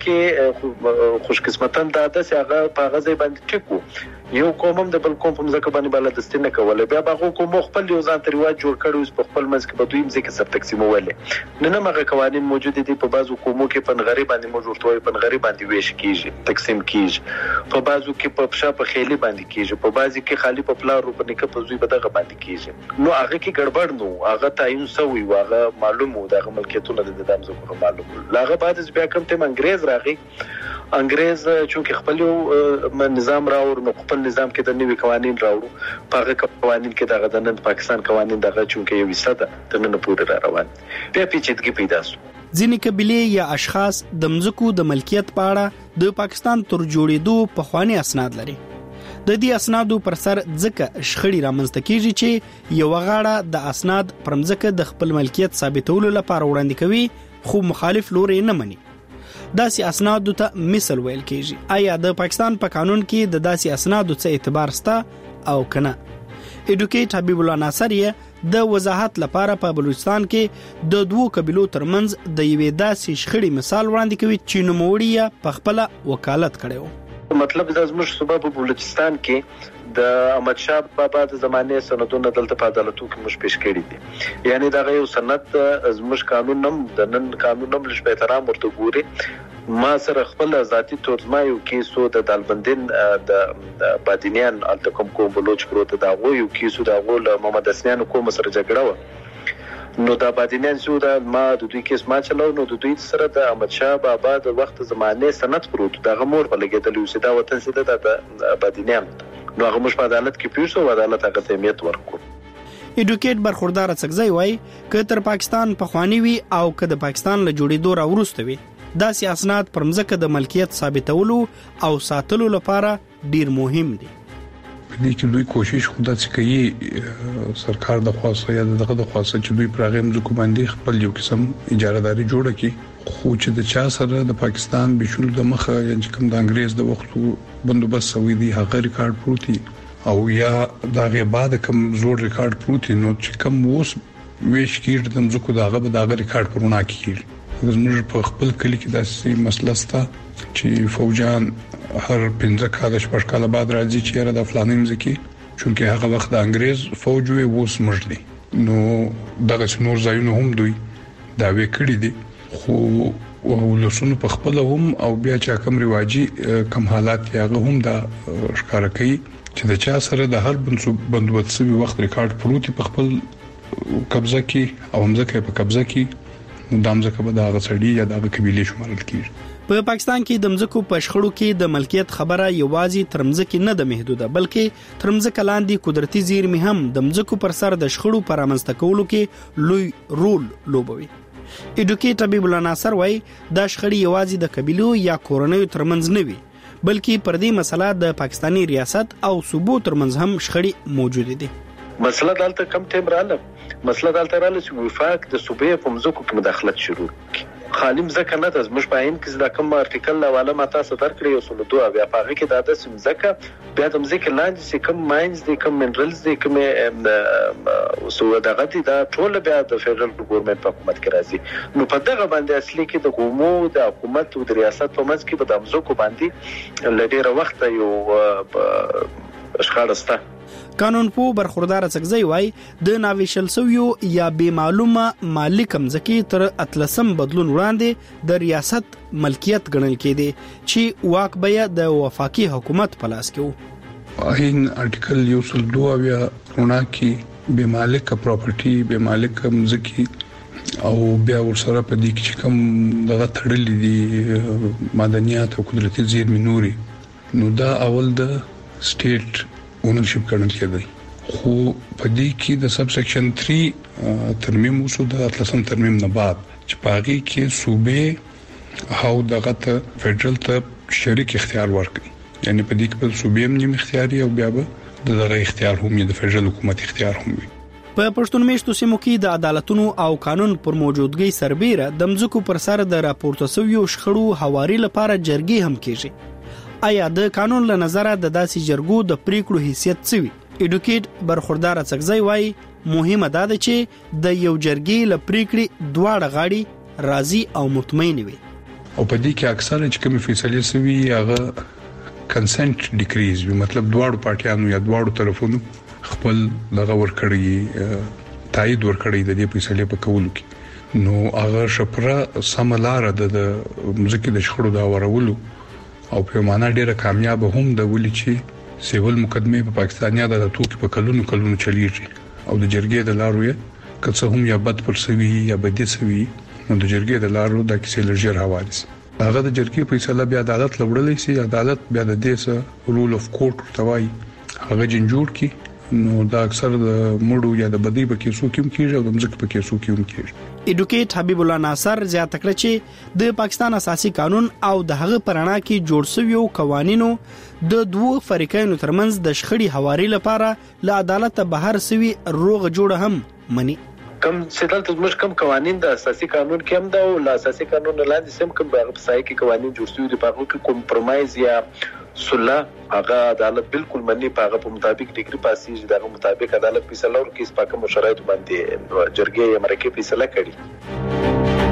کې خوش قسمتن دا د هغه پاره ځای باندې ټکو یو کومم د بل کوم په ځکه باندې بلدستي نه کوله بیا هغه کوم خپل یو ځان تریواج جوړ کړو په خپل منځ کې په دویم ځکه سب تقسیمول نه مغه قوانين موجود دي په بازو کومو کې په غریب باندې موجود وي په غریب باندې ویش کیږي تقسیم کیږي په بازو کې په پښه په خېلي باندې کیږي په بازي کې خالی په پلار په نکه په زوی بدغه باندې کیږي نو هغه کې ګډوډ نو هغه تعین سوی واغه معلومه دغه ملکیتونه د دامزو معلومه لاغه بعد بیا کوم ته انګريز راغی انګريز چې خپل نظام راوړ نو خپل نظام کې د نوي قوانين راوړو په قوانين کې دغه د نن پاکستان قوانين دغه چې یو وسته د نن پورې را روان بیا پیچیدګي پیدا شو ځینې قبيلې یا اشخاص د مزکو د ملکیت په اړه د پاکستان تر جوړېدو په خواني اسناد لري د دې اسنادو پر سر ځکه شخړې رامنځته کیږي چې یو غاړه د اسناد پر مزکه د خپل ملکیت ثابتولو لپاره وړاندې کوي خو مخالف لوري نه مني داسې اسنادو ته مثل ویل کیږي آیا د پاکستان په قانون کې د داسې اسنادو څخه اعتبار شته او کنه ایډوکیټ حبیب الله ناصر د وضاحت لپاره په بلوچستان کې د دوو قبيلو ترمنځ د یوې داسې شخړې مثال وړاندې کوي چې نوموړي په خپل وکالت کړو مطلب د زموږ صوبه په بلوچستان کې د احمد شاه بابا د زمانه سندونه دلته په عدالتو کې مش پیش کړی دي یعنی دا یو سند زموږ قانون نم د نن قانون نم لږ به احترام ورته ګوري ما سره خپل ذاتی تورزما یو کیسو د دالبندین د بادینیان التکم کوم بلوچ پروت دا غو یو کیسو دا غو محمد اسنان کوم سره جګړه و نو دا بادینیان سو دا ما د دوی کیس ما چلو نو د دوی سره د احمد شاه بابا د وخت زمانه سند پروت دا غمور په لګیدل یو سدا وطن سدا د بادینیان نو هغه مش په عدالت کې پیښ شو عدالت هغه تهمیت ورکړ. ایډوکیټ برخوردار څنګه وای ک تر پاکستان په خواني وي او ک د پاکستان له جوړېدو راورسته وي دا سیاسات پر مځکه د ملکیت ثابتولو او ساتلو لپاره ډیر مهم دي. دې کې دوی کوشش خدا چې کوي سرکار د خاصه یا دغه د خاصه چې دوی پروګرام ځکو باندې خپل یو قسم اجارهداري جوړه کړي خو چې د چا سره د پاکستان بشول د مخه یا کوم د انګريز د وختو بندوبست سوي دي هغه ریکارډ پروتي او یا دا غیبه د کوم زوړ ریکارډ پروتي نو چې کوم وس ویش کېږي د مځکو داغه به داغه ریکارډ پرونه کیږي. زموږ په خپل کلی کې داسې مسله سته چې فوجان هر 15 کال شپږ کال بعد راځي چې را د فلاني مځکه چونکه هغه وخت د انګريز فوج وي ووس مړدي نو دغه نور ځایونه هم دوی دا وکړي دي خو ولسونو په خپل هم او بیا چې کوم رواجی کم حالات هغه هم دا ښکار کوي چې د چا سره د هر بندوبست سوي وخت ریکارډ پروتي په خپل قبضه کې او مځکه په قبضه کې د مځکه په دغه سړي یا دغه قبيله شمارل کیږي. په پاکستان کې د مځکو په شخړو کې د ملکیت خبره یوازې تر مځکې نه د محدوده بلکې تر مځکه لاندې قدرتي زیرمې هم د مځکو پر سر د شخړو پر رامنځته کولو کې لوی رول لوبوي. ایډوکیټ حبیب الله ناصر وای دا شخړې یوازې د قبيلو یا کورنیو ترمنځ نه وي بلکې پر دې مسله د پاکستاني ریاست او صوبو ترمنځ هم شخړې موجود دي. مسله دلته کم ټیم رااله مسله دلته رااله چې وفاق د صوبې په مځکو کې مداخلت شروع خالم ځکه نه د مش پاین کې د کوم ارتیکل حواله ماته صدر کړی او سلو دوه بیا پاره کې د داسې مځکه بیا د مځکه لاندې چې کوم ماینز دي کوم منرالز دي کوم سو دغه دي دا ټول بیا د فدرال ګورنمنت په حکومت کې راځي نو په دغه باندې اصلي کې د قومو د حکومت او د ریاست په منځ کې په مځکو باندې لډیره وخت یو اشخاص قانون پو برخوردار څنګه وای د ناویشل سویو یا بے معلومه مالک مځکه تر اتلسم بدلون وړاندې د ریاست ملکیت ګڼل کېدی چې واک بیا د وفاقي حکومت په لاس کې وو. این ارټیکل یو سل 2 بیا ونه کې بے مالک پراپرټي بے مالک مځکه او بیا ورسره په دې کې کوم دغه تړلې دي مدنیات او قدرتي زیرمې نوري نو دا اول د سټیټ اونرشپ ګڼل کېږي خو په دې کې د سب سیکشن 3 ترمیم وشو د اتلسم ترمیم نه بعد چې پاغي کې صوبې هاو دغه ته فدرال ته شریک اختیار ورکړي یعنی په دې کې په صوبې هم نیم اختیاري او بیا به دغه اختیار هم د فدرال حکومت اختیار هم وي. په پښتون میشتو سیمو کې د عدالتونو او قانون پر موجودګۍ سربېره د مځکو پر سر د راپورته شویو شخړو حواري لپاره جرګې هم کېږي. آیا د قانون له نظره د داسې جرګو د پریکړو حیثیت څه وي؟ ایډوکیټ برخوردار څنګه وای مهمه ده چې د یو جرګې له پریکړې دواړه غاړي راضي او مطمئن وي او په دې کې اکثره چې کوم فیصله سوي هغه کنسنت ډیکریز وي مطلب دواړو پارټیانو یا دواړو طرفونو خپل دغه ورکړی تایید ورکړی د دې فیصله په کولو کې نو هغه شپره سملار د مځکه د شخړو دا ورولو او په معنا ډیره کامیاب هم د ولې چې سیول مقدمه په پاکستاني عدالتو کې په کلونو چلیږي او د جرګې د لارو یې که هم یا بد پر سوي یا بدې سوي نو د جرګې د لارو د کیسې لږه حواله سي هغه د جرګې فیصله بیا عدالت لوړلې سي عدالت بیا د دې سره رول اف کورټ توای هغه جنجوړ کی نو دا اکثر د مړو یا د بدی په کیسو کې کیږي او د مځکه په کیسو کې کیږي. ایډوکیټ حبیب الله ناصر زیاته کړ چې د پاکستان اساسي قانون او د هغه پرانا کې جوړ شویو قوانینو د دوه فریقینو ترمنځ د شخړې حواري لپاره له عدالت بهر سوي روغ جوړ هم مني. کم سیدل تاسو کم قوانين د اساسي قانون کې هم دا او د اساسي قانون لاندې سم کوم په ځای کې قوانين جوړ شوي دي په هغه کې کمپرمایز یا صلح هغه عدالت بالکل مني په هغه په مطابق ډیګري پاسي دغه مطابق عدالت فیصله ورکړي چې په کوم شرایطو باندې جرګې یې مرکه فیصله کړي.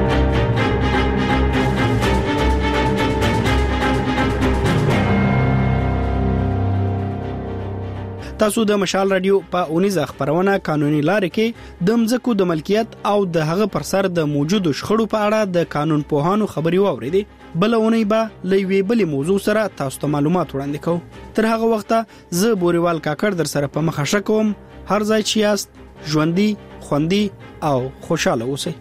تاسو د مشال رادیو په اونیزه خبرونه قانوني لارې کې د مځکو د ملکیت او د هغه پر سر د موجودو شخړو په اړه د قانون پوهانو خبري واوریدي. بلونی با لوي بل موضوع سره تاسو ته معلومات وړاندې کوم. تر هغه وخته زه بوريوال کاکړ در سره په مخه شکوم. هر ځای چې یاست ژوندۍ خوندي او خوشاله اوسئ.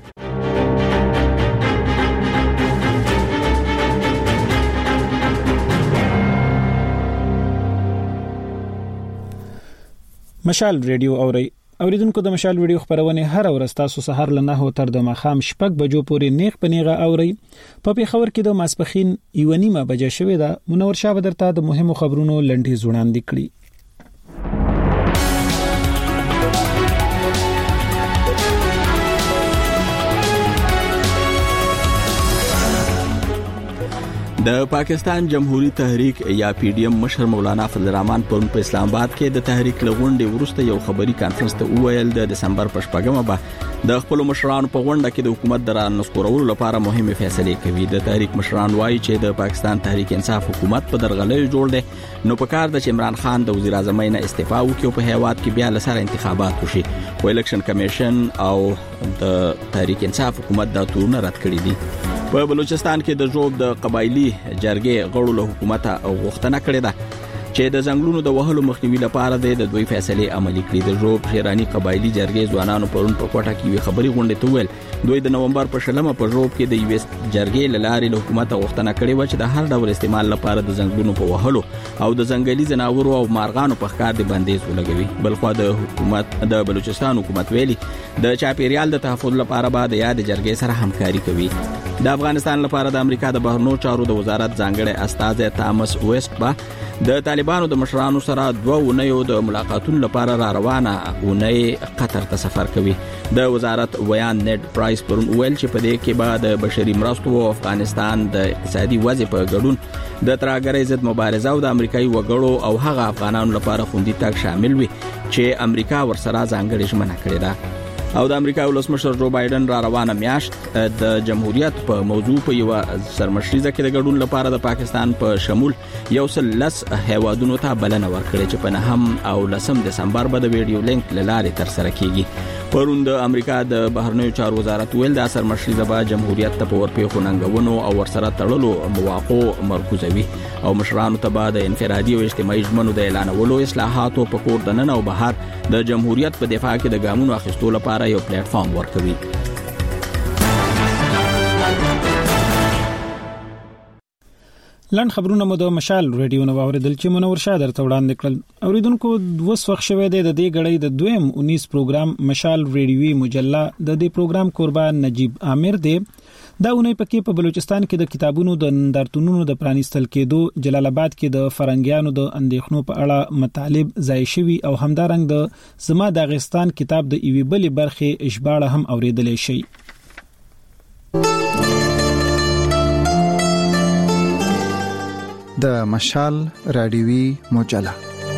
مشال ریډیو اوریدونکو د مشال ویډیو خبرونه هر ورځ تاسو سهار له 9 تر د ماخام شپږ بجو پورې نیغ پنیغه اوري. په پیښور کې د ماسپخین 1:30 بجې شوې ده. منور شاه بدرته د مهمو خبرونو لنډي وړاندې کړي. د پاکستان جمهوریت تحریک یا پی ډی ایم مشر مولانا فضل الرحمن پرون په اسلام آباد کې د تحریک لغونډې وروسته یو خبري کانفرنس ته وویل د دسمبر په 8مه به د خپل مشرانو په غونډه کې د حکومت درانسکورولو لپاره مهمه فیصله کوي. د تحریک مشران وایي چې د پاکستان تحریک انصاف حکومت په درغلې جوړ دی، نو په کار د عمران خان د وزیر اعظم نه استعفا وکړي او په هیواد کې بیا لسره انتخابات وشي. خو الیکشن کمیشن او د تحریک انصاف حکومت دا تورونه رد کړی دي. په بلوچستان کې د جوب د قبایلی جرګې غړو له حکومت غوښتنه کړې ده چې د ځنګلونو د وهلو مخنیوي لپاره د دوی فیصله عملي کړي. د جوب شیرانی قبایلی جرګې ځوانانو پرون په کوټه کې وی خبري غونډه ته ویل دوی د نومبر په 16مه په جوب کې د یو جرګې لارې له حکومت غوښتنه کړې و چې د هر ډول استعمال لپاره د ځنګلونو په وهلو او د ځنګلي ځناورو او مارغانو په ښکار د بندیز ولګوي. بلخو د حکومت د بلوچستان حکومت ویلي د چاپیریال د تحفظ لپاره به د یاد جرګې سره همکاري کوي. د افغانستان لپاره د امریکا د بهرنیو چارو د وزارت ځانګړی استاذ تامس ویسټ با د طالبانو د مشرانو سره 2 اونیو د ملاقاتونو لپاره را روانه اونۍ قطر ته سفر کوي. د وزارت ویان نیټ پرایس پرون ویل چې په دې کې به د بشري مرستو او افغانستان د اقتصادي وضع په ګډون د ترهګرۍ ضد مبارزه او د امریکایي وګړو او هغه افغانانو لپاره خوندي تګ شامل وي چې امریکا ورسره ځانګړې ژمنه کړې ده. او د امریکا ولسمشر جو بایدن را روانه میاشت د جمهوریت په موضوع په یو سرمشریزه کې د ګډون لپاره د پاکستان په شمول یو سلس هیوادونو ته بلنه ورکړې چې په 9 او 10 دسمبر به د ویډیو لینک لارې تر سره کیږي. پرون د امریکا د بهرنیو چارو وزارت ویل د سرمشریزه به جمهوریت ته په ورپېښو ننګونو او ورسره تړلو مواقع مرکزوي او مشرانو ته به د انفرادي او اجتماعي ژمنو د اعلانولو اصلاحاتو په کور دننه او بهر د جمهوریت په دفاع کې د ګامونو اخیستلو لپاره یو پلیټ فارم ورکوي. لاند خبرونه مو د مشال ریډیو نو اوریدل چې منور شاه درته وړاندې کړل. اوریدونکو د وخت شوه د دې غړې د 19 پروګرام مشال ریډیوي مجله د دې پروګرام قربان نجیب عامر دی. دا اونۍ پکې په بلوچستان کې د کتابونو د نندارتونونو د پرانیستل کېدو، جلال آباد کې د فرنګیانو د اندېښنو په اړه مطالب ځای شوي او همدارنګ د زما د افغانستان کتاب د ایوي بلې برخې اشباړه هم اوریدلې شي. د مشال رادیوي مجله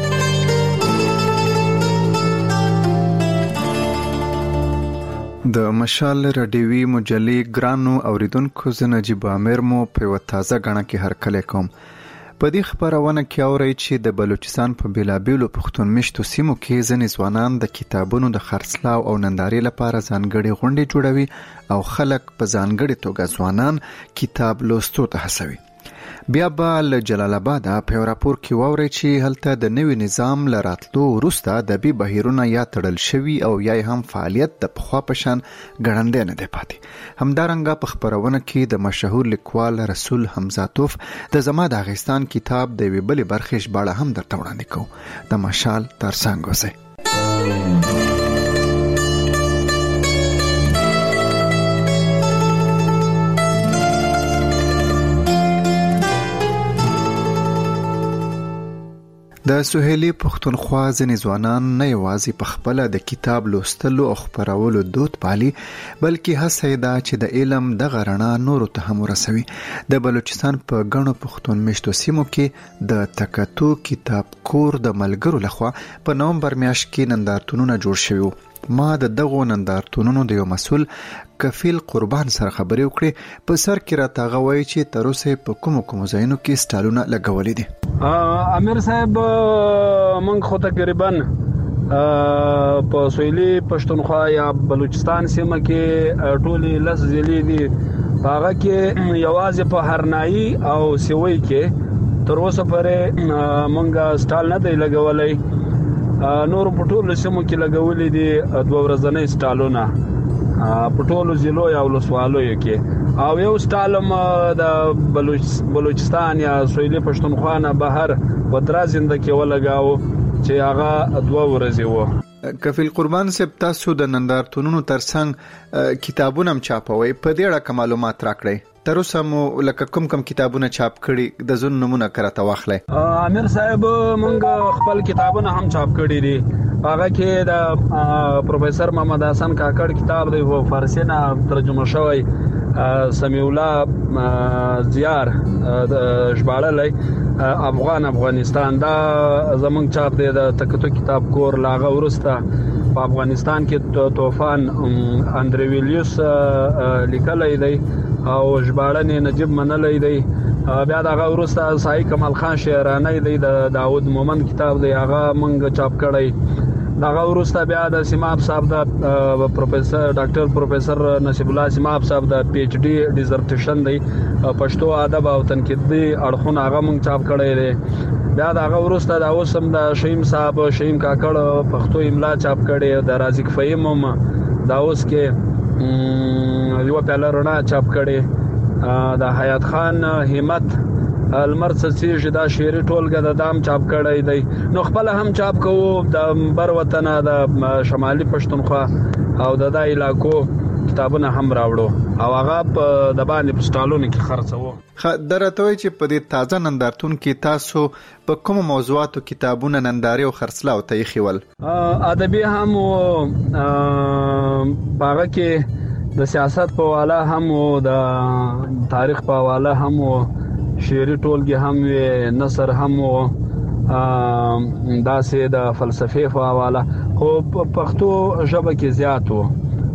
د مشال رادیوي مجلې ګرانو اوریدونکو زه نجیب عامر مو په تازه غاڼه کې هرکلی کوم. په دې خبرونه کې اورئ چې د بلوچستان په بیلابیلو پښتون مشتو سیمو کې ځینې ځوانان د کتابونو د خرڅلاو او نندارې لپاره ځانګړي غونډې جوړوي او خلک په ځانګړي توګه ځوانان کتاب لوستو ته هڅوي. بیا به له جلال آباد په راپور کې واوري چې هلته د نوي نظام لراتلو وروسته د بي بهیرونه یا تړل شوي او یا هم فعالیت د پخوا پشان ګړندې نه دی پاتې. همدارنګه په خبرونه کې د مشهور لیکوال رسول حمزاتوف د زما د افغانستان کتاب د وی بلې برخې ژباړه هم درته وړاندې کوو. د مشال ترڅنګ اوسئ. د سهیلی پښتونخوا ځینې ځوانان نه یوازې په خپل د کتاب لوستلو او خبرولو دود پالي بلکې هڅه ده چې د علم د غرنا نورو ته هم ورسوي. د بلوچستان په غنو پښتون مشتو سیمو کې د تکاتو کتاب کور د ملګرو لخوا په نومبر میاشت کې نندارتونونه جوړ شوي. ما د دغو نندارتونونو د یو مسؤل کفیل قربان سره خبرې وکړې. په سر کې راته غوي چې تر اوسه په کوم ځایونو کې سټالونه لګولې دي. امیر صاحب مونږ خو تقریبا په سویلي پښتونخوا یا بلوچستان سیمه کې ټولې لس ضلعې دي هغه کې یوازې په هرنايي او سیوي کې تر اوسه پورې مونږه سټال نه دی لګولای. نور په ټولو سیمو کې لګولې دي 2 ورځنۍ سټالونه په ټولو ضلعو یا ولسوالیو کې، او یو سټالم د بلوچستان یا سویلي پښتونخوا نه بهر وترازنده کې ولګاو چې هغه 2 ورځې وو. کفیل قربان صاحب، تاسو د نندارتونونو ترڅنګ کتابونه هم چاپوي، په دې اړه معلومات راکړئ. تر اوسه مو لکه کوم کتابونه چاپ کړي د زون نمونه کراته واخلئ. امیر صاحب مونږ خپل کتابونه هم چاپ کړي دي. هغه کې د پروفیسور محمد حسن کاکړ کتاب دی په فارسی نه ترجمه شوی، سمیع الله زیار ژباړلی افغانستان، دا زمونږ چاپ دی د تکتو کتاب کور. لاغه ورسته په افغانستان کې طوفان اندریویلیوس لیکلی دی او ژباړن نجیب منلی دی. بیا دغه ورسته سای کمال خان شعرانی دی د داود مومن کتاب دی، هغه مونږ چاپ کړی. دغه ورسته بیا د سیماب صاحب د پروفیسور ډاکټر پروفیسور نصیب الله سیماب صاحب د پی ایچ ډی ډیزرټیشن دی پښتو ادب او تنقیدي اړخونه، هغه مونږ چاپ کړی دی. بیا دغه ورسته د اوسم د شهیم صاحب شهیم کاکړ پښتو املا چاپ کړی، د رازق فهیم هم دا اوس کې یو پیاله رڼا چاپ کړی، د حیات خان همت المرڅ دا شعري ټولګه د دام چاپ کړی دی. نو خپل هم چاپ کوو د بر وطن د شمالي پښتونخوا او د علاقو کتابونه هم راوړو او هغه په د باندې په سټالونو کې خرڅوو. درته چې په دې تازه نندارتون کې تاسو په کوم موضوعاتو کتابونه ننداري او خرڅلاو ته خېول؟ ادبي هم هغه کې د سیاست په حواله هم او د تاریخ په حواله هم او شعري ټولګي هم نثر هم داسې د فلسفې په حواله، خو په پښتو ژبه کې زیات وو.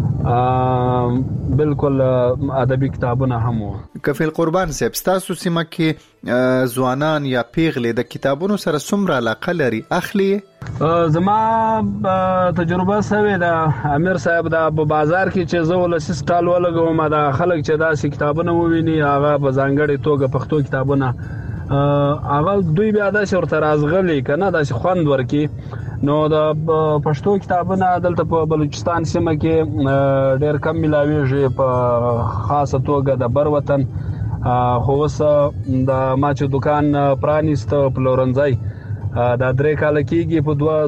بالکل ادبي کتابونه هم وو. کفیل قربان صاحب، تاسو سیمه کې ځوانان یا پیغلې د کتابونو سره څومره علاقه لري اخلي؟ زما تجربه سوي د امیر صاحب د بازار کې چې زه ولسی سټال ولګوم، دا خلک چې داسې کتابونه وویني هغه په ځانګړي توګه پښتو کتابونه هغه دوی بیا داسې ورته رازغلي کنه، داسې خوند ورکي. نو د پښتو کتابونه دلته په بلوچستان سیمه کې ډېر کم ملاويږي، په خاصه توګه د بر وطن. خو اوس د ما چې دکان پرانیست پلورنځي دا 3 کال کېږي، په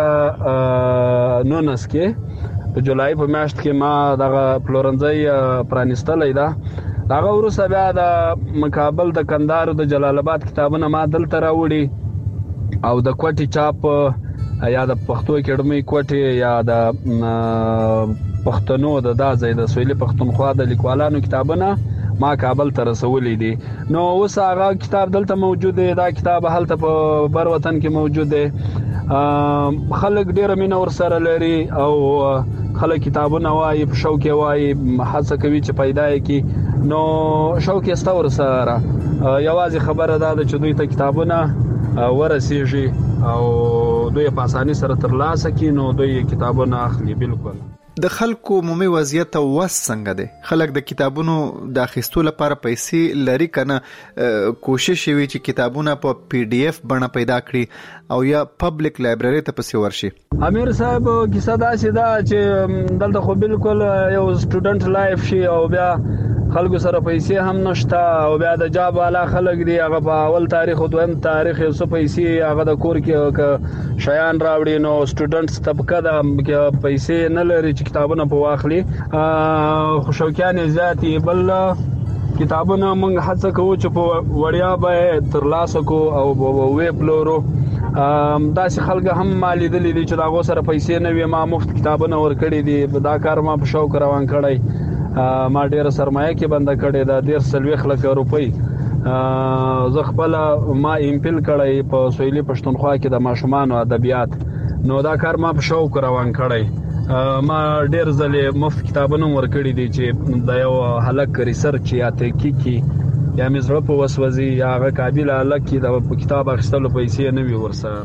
2019 کې په جولای په میاشت کې ما دغه پلورنځي پرانیستلی ده. دغه وروسته بیا د مقابل د کندهار د جلال آباد کتابونه ما دلته راوړي او د کوټي چاپ یا د پښتو اکیډمي کوټي یا د پښتنو د دازې د سویلي پښتونخوا د لیکوالانو کتابونه ما کابل ته رسولې دي. نو اوس هغه کتاب دلته موجود دی، دا کتاب هلته په بر وطن کې موجود دی. خلک ډېر مینه ورسره لري او خلک کتابونه وایي، په شوق یې وایي، هڅه کوي چې پیدا یې کړي. نو شوق یې ستا ورسره، یوازې خبره دا ده چې دوی ته کتابونه ورسیږي او دوی په اساني سره ترلاسه کړي، نو دوی کتابونه اخلي. بالکل د خلکو عمومي وضعیت او وس څنګه دی؟ خلک د کتابونو د اخیستو لپاره پیسې لري کنه؟ کوشش وی چې کتابونه په پی ډی اف بڼه پیدا کړي او یا پبلک لایبرری ته پسې ورشي؟ امیر صاحب کیسه داسې ده چې دلته خو بالکل یو سټوډنټ لایف شي او بیا خلکو سره پیسې هم نشته او بیا د جاب والا خلک دی، هغه په اول تاریخ او دویم تاریخ یو څه پیسې هغه د کور کې شیان راوړي. نو سټوډنټس طبقه د پیسې نه لري چې کتابونه په واخلي، خوشوکیان زیاتی. بل کتابونه موږ هڅه کوو چې په وړیا به ترلاسه کو او وې پلورو. داسې خلک هم مالي دي چې دا غو سره پیسې نه وي، ما مفت کتابونه ورکړي دي. دا کار ما په شوق روان کړی، ما ډیره سرمایه کې بنده کړې ده، 1.5 لک روپۍ. زه خپل ما ایمپل کړی په سویلي پښتونخوا کې د ماشومانو ادبیات. نو دا کار ما په شوق روان کړی. ما ډیر ځلې مفت کتابونه ورکړي دي چې د یو هلک ریسرچ یا تحقیق یا مزړه په وسوځي یا هغه قابل هلک د کتاب اخیستلو پیسې نه وي ورسره.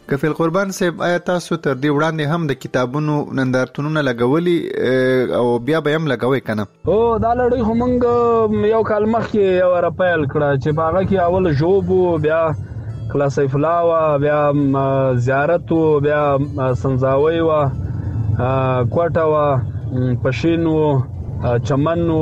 کفیل قربان صاحب آیا تاسو تر دې وړاندې هم د کتابونو نندارتونونه لګولي او بیا به هم لګوي کنه؟ او دا لړۍ همنګ یو کال مخکې یو رپیل کړه چې باغه کې اول جوبو بیا کلاس فلاوا بیا زیارت بیا سنځاوي وا کوټه وا پښینو چمنو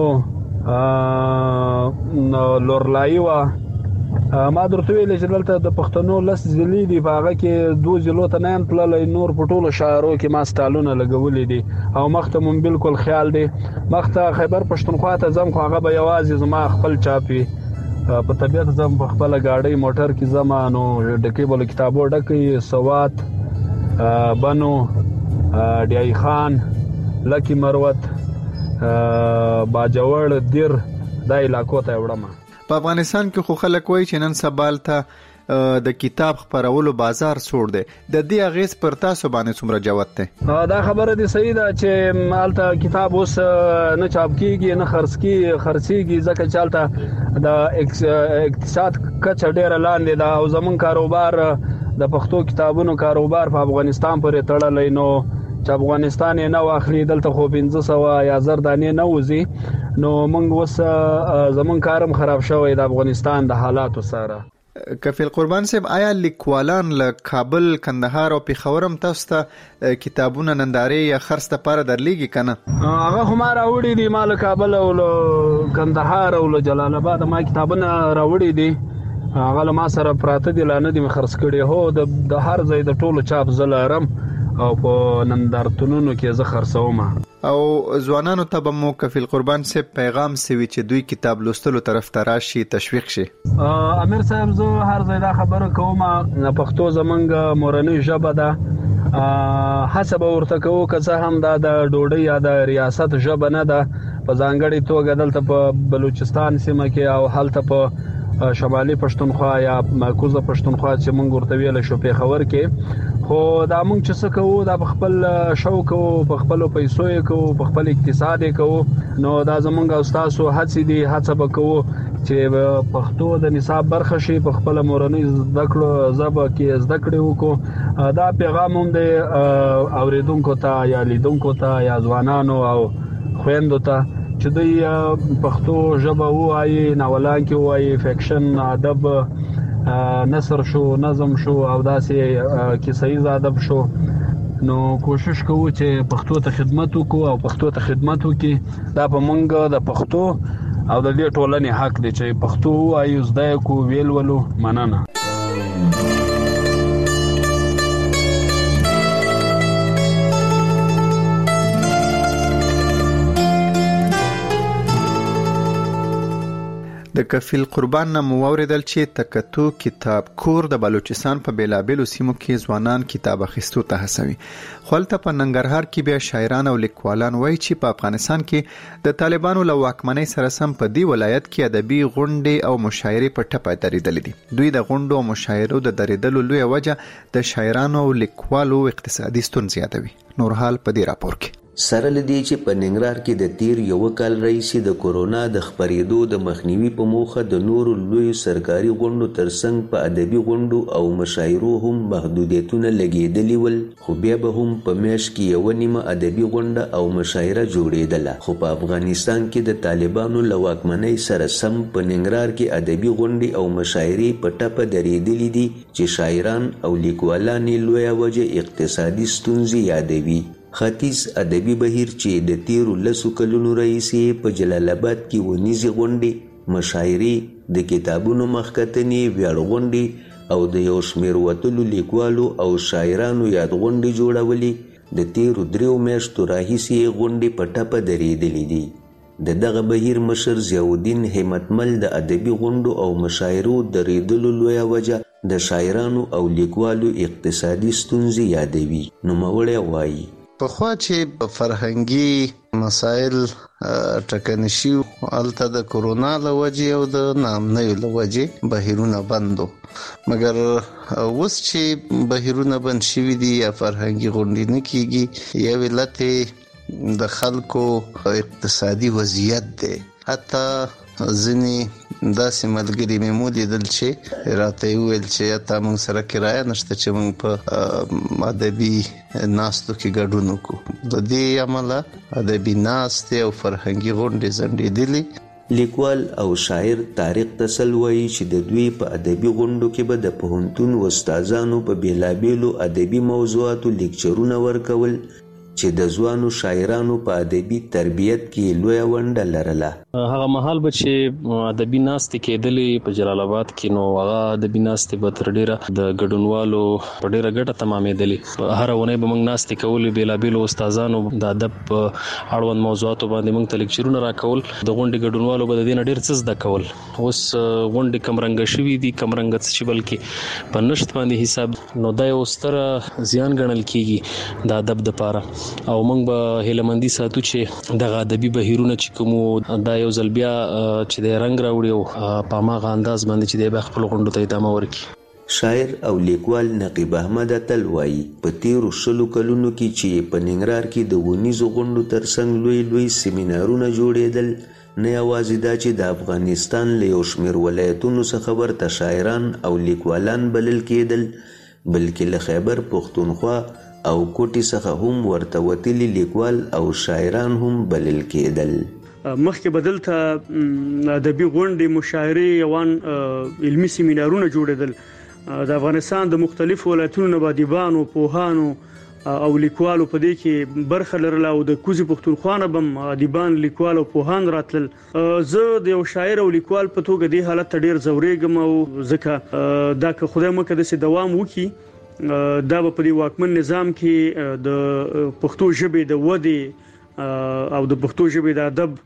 لورلای وا ما درته ویل چې دلته د پښتنو لس ځلې دی باغه کې 2 ځلو ته نه تللې نور په ټولو شهرو کې ما سټالونه لګولې دي او مخته مون بالکل خیال دی مخته خیبر پښتونخوا ته زم خو هغه به یوازې زما خپل چاپی په طبيعت زم په خپل گاډي موټر کې زمانو ډکې بل کتابو ډکې سوات بنو ډیای خان لکی مروت باجوړ دیر د علاقو ته وړم. په افغانستان کې خو خلک وایي چې نن سبال ته د کتاب خپرولو بازار سوړ دی، د دې اغیز پر تاسو باندې څومره جوت دی؟ دا خبره دي صحیح ده چې مالته کتاب اوس نه چاپ کیږي نه خرڅيږي ځکه چې مالته د اقتصاد کچه ډیره لاندې ده او زمون کاروبار د پښتو کتابونو کاروبار په افغانستان پورې تړلې نو چې افغانستان نه واخلي دلته خو 1500 یا زر دانې نه وزي نو موږ وس زمون کارم خراب شوی د افغانستان د حالاتو سره. کفیل قربان صاحب آیا لیکوالان له کابل کندهار او پیښور هم تاسو ته کتابونه نندارې یا خرڅ لپاره درلېږي کنه؟ هغه هم راوړي دي مال کابل او کندهار او جلال آباد ما کتابونه راوړي دي هغه ما سره پراته دي لانه دي خرڅ کړي هو د هر ځای د ټولو چاپ زلارم او په نندارتونونو کې زه خرڅوم. او ځوانانو ته به مو کفیل قربان صاحب پیغام سوي چې دوی کتاب لوستلو طرف ته راشي تشویق شي؟ امیر صاحب زه هر ځای دا خبره کوم پښتو زمونږ مورنۍ ژبه ده حسب ورته کوو که څه هم دا د ډوډۍ یا د ریاست ژبه نه ده په ځانګړي توګه دلته په بلوچستان سیمه کې او هلته په شمالي پښتونخوا یا مرکزی پښتونخوا چې مونږ ورته ویل شو پیښور کې خو دا مونږ چې څه کوو دا په خپل شوق او په خپل پیسو یې کوو په خپل اقتصاد یې کوو نو دا زمونږ استادو هڅې دي هڅه وکړو چې پښتو د نصاب برخه شي په خپل مورنۍ زده کړو زبه کې زده کړې وکړو. دا پیغام هم د اوریدونکو ته یا لیدونکو ته یا ځوانانو او خويندو ته چې دوی پښتو ژبه وایي ناولان کې وایي فیکشن ادب نثر شو نظم شو او داسې کیسې ادب شو نو کوشش کوو چې پښتو ته خدمت وکړو او پښتو ته خدمت وکړي دا په مونږ د پښتو او د دې ټولنې حق دی چې پښتو وایو زده کو ویل ولو مننه. د کفیل قربان نه مو اوریدل چې تکتو کتاب کور د بلوچستان په بیلابیلو سیمو کې ځوانان کتاب اخیستو ته هڅوي. خپلته په ننګرهار کې بیا شاعران او لیکوالان وایي چې په افغانستان کې د طالبانو له واکمنۍ سره سم په دې ولایت کې ادبي غونډې او مشاعرې په ټپه درېدلې دي. دوی د غونډو او مشاعرو د درېدلو لوی وجه د شاعرانو او لیکوالو اقتصادي ستونزې یادوي. نور حال په دې راپور کې سره لدی چې په ننګرهار کې د تیر یو کال رئیسي د کورونا د خپرېدو د مخنیوي په موخه د نورو لوی سرکاري غونډو ترڅنګ په ادبي غونډو او مشاعرو هم محدودیتونه لګېدلي ول خو بیا به هم په میاشت کې یو نیمه ادبي غونډه او مشاعره جوړېدله خو په افغانستان کې د طالبانو له واکمنۍ سره سم په ننګرهار کې ادبي غونډې او مشاعرې په ټپه درېدلې دي چې شاعران او لیکوالان یې لویه وجه اقتصادي ستونزې یادوي. ختیځ ادبي بهیر چې د تیرو لسو کلونو رئیسي په جلال آباد کې ونیزي غونډې مشاعرې د کتابونو مخکتنې ویاړ غونډې او د یو شمېر وتلو لیکوالو او شاعرانو یاد غونډې جوړولې د تیرو 3 میاشتو راهیسې غونډې په ټپه درېدلې دي. د دغه بهیر مشر ضیاءالدین همتمل د ادبي غونډو او مشاعرو درېدلو لویه وجه د شاعرانو او لیکوالو اقتصادي ستونزې یادوي. نوموړی وایي پخوا چې فرهنګي مسائل ټکنشي الته د کورونا لوجه او د نامنۍ لوجه بهیرونه بندو مګر اوس چې بهیرونه بند شوي دي یا فرهنګي غونډې نه کیږي یا ولته د خلکو اقتصادي وضعیت دی حتی ځینې داسې ملګری مې مولیدل چې راته ویل چې تا موږ سره کرایه نشته چې موږ په ادبي ناستو کې ګډون وکړو. د دې عمله ادبي ناستې او فرهنګي غونډې ځنډېدلې. لیکوال او شاعر طارق تسل وایي چې د دوی په ادبي غونډو کې به د پوهنتون استادانو په بیلابیلو ادبي موضوعاتو لیکچرونه ورکول چې د ځوانو شاعرانو په ادبي تربیت کې لویه ونډه لرله. هغه مهال به چې ادبي ناستې کېدلې په جلال آباد کې، نو هغه ادبي ناستې به تر ډیره د ګډونوالو په ډیره ګټه تمامېدلې. هر ونې به موږ ناستې کولې، بیلابیلو استادانو د ادب په اړوند موضوعاتو باندې موږ ته لیکچرونه راکول. د غونډې ګډونوالو به د دې نه ډیر څه زده کول. اوس غونډې کمرنګه شوي دي، کمرنګه څه بلکې په نشت باندې حساب، نو دا یو ستره زیان ګڼل کیږي د ادب لپاره. او موږ به هیلمندي ساتو چې دغه ادبي بهیرونه چې کوم دا یو ځل بیا چې د رنګ راوړي او په ماغه انداز باندې چې د خپل غونډو ته ادامه ورکړي. شاعر او لیکوال نقیب احمد اتل وایي په تیرو 10 کلونو کې چې په ننګرهار کې د ونیزو غونډو ترڅنګ لوی لوی سیمینارونه جوړېدل، نه یوازې دا چې د افغانستان له یو شمېر ولایتونو څخه ورته شاعران او لیکوالان بلل کېدل، بلکې له خیبر پښتونخوا او کوټي څخه هم ورته وتلي لیکوال او شاعران هم بلل کېدل. مخکې بدل ته ادبي غونډې، مشاعرې، یوان علمي سیمینارونه جوړېدل. د افغانستان د مختلفو ولایتونو نه ادیبانو، پوهانو او لیکوالو په دې کې برخه لرله او د کوزي پښتونخوا نه بم ادیبان، لیکوال او پوهان راتلل. زه د یو شاعر او لیکوال په توګه دې حالت ته ډیر ځورېږم او ځکه دا که خدای مکه داسې دوام وکړي دا به په دې واکمن نظام کې د پښتو ژبې د ودې او د پښتو ژبې د ادب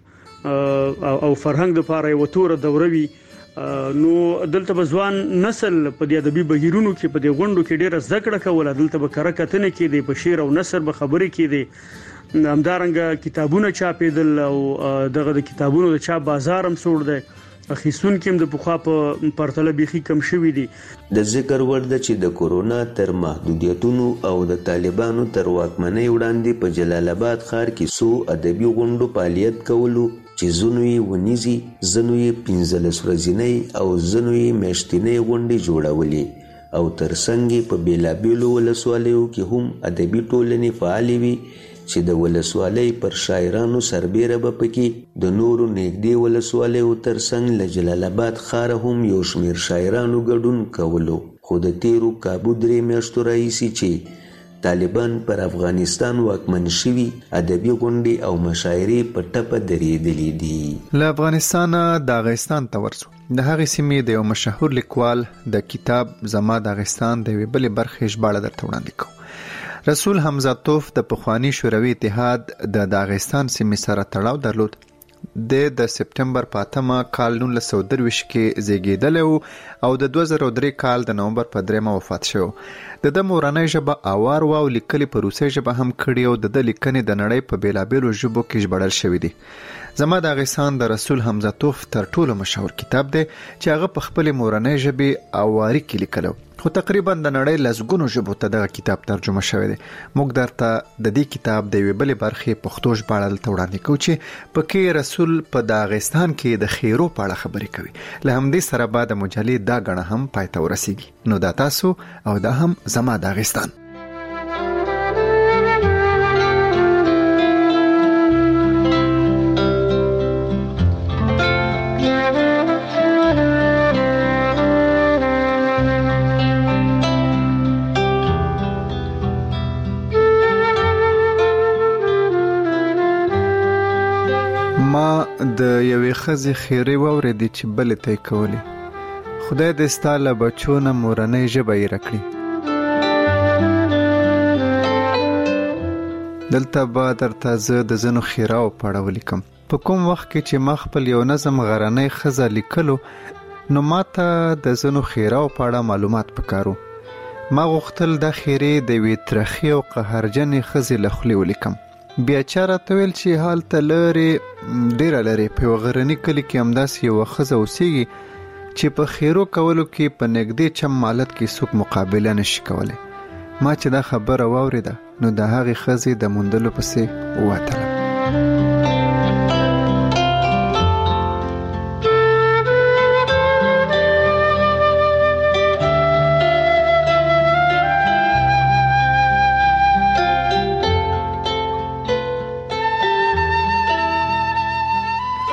او فرهنګ لپاره یو توره دوره وي. نو دلته به ځوان نسل په دې ادبي بهیرونو کې په دې غونډو کې ډیره زده کړه کوله. دلته به کره کتنې کېدې، په شعر او نثر به خبرې کېدې، همدارنګه کتابونه چاپېدل او دغه د کتابونو د چاپ بازار هم سوړ دی. اخیستونکو هم د پخوا په پرتله بيخي کم شوي دي. د ذکر وړ ده چې د کورونا تر محدودیتونو او د طالبانو تر واکمنۍ وړاندې په جلال آباد ښار کې څو ادبي غونډو فعالیت کولو چې ځینو یې ونیزي، ځینو یې 15 ورځنۍ او ځینو یې میاشتنۍ غونډې جوړولې او ترڅنګ په بیلابیلو ولسوالیو کې هم ادبي ټولنې فعالې وي چې د ولسوالۍ پر شاعرانو سربیره به پکې د نورو نږدې ولسوالیو ترڅنګ له جلال آباد ښاره هم یو شمېر شاعرانو ګډون کولو. خو د تیرو کابو 3 میاشتو راهیسې چې طالبان پر افغانستان واکمن شوي، ادبي غونډې او مشاعرې په ټپه درېدلې دي. له افغانستان داغستان ته ورسو. د هغې سیمې د یو مشهور لیکوال د کتاب زما داغستان د یوې بلې برخې ژباړه درته وړاندې کوو. رسول حمزه توف د پخوانی شوروي اتحاد د داغستان سیمې سره تړاو درلود. د سپتمبر 8 کال 1923 کې زیږیدلی او د 2003 کال د نومبر په 3 وفات شو. د مورنۍ ژبه اوار او لیکلي په روسي ژبه هم کړي او د لیکنې د نړۍ په بیلابیلو ژبو کې ژباړل شوی دی. زما داغستان د رسول حمزه توف تر ټولو مشهور کتاب دی چې هغه په خپل مورنۍ ژبه اواري کې لیکلو، خو تقریبا د نړۍ لسګونو ژبو ته دغه کتاب ترجمه شوی دی. موږ درته د دې کتاب د یوې بلې برخې پښتو ژباړه دلته وړاندې کوو چې پکې رسول په داغستان کې د خیرو په اړه خبرې کوي. له همدې سره به د مجلې دا غڼه هم پای ته ورسیږي. نو دا تاسو او دا هم زما داغستان. د یوې ښځې خیرې واورېدې چې بلې ته یې کولې. خدای دې ستا له بچو نه مورنۍ ژبه یې راکړي. دلته به درته زه د ځینو خیراو په اړه ولیکم. په کوم وخت کې چې ما خپل یو نظم غرنۍ ښځه لیکلو، نو ما ته د ځینو خیراو په اړه معلومات پکارو. ما غوښتل دا خیرې د یوې ترخې او قهرجنې ښځې له خولې ولیکم. بیا چا راته ویل چې هلته لرې، ډېره لرې په یوه غرني کلي کې همداسې یوه ښځه اوسېږي چې په خیرو کولو کې په نږدې چم مالت کې څوک مقابله نشي کولی. ما چې دا خبره واورېده نو د هغې ښځې د موندلو پسې ووتلم.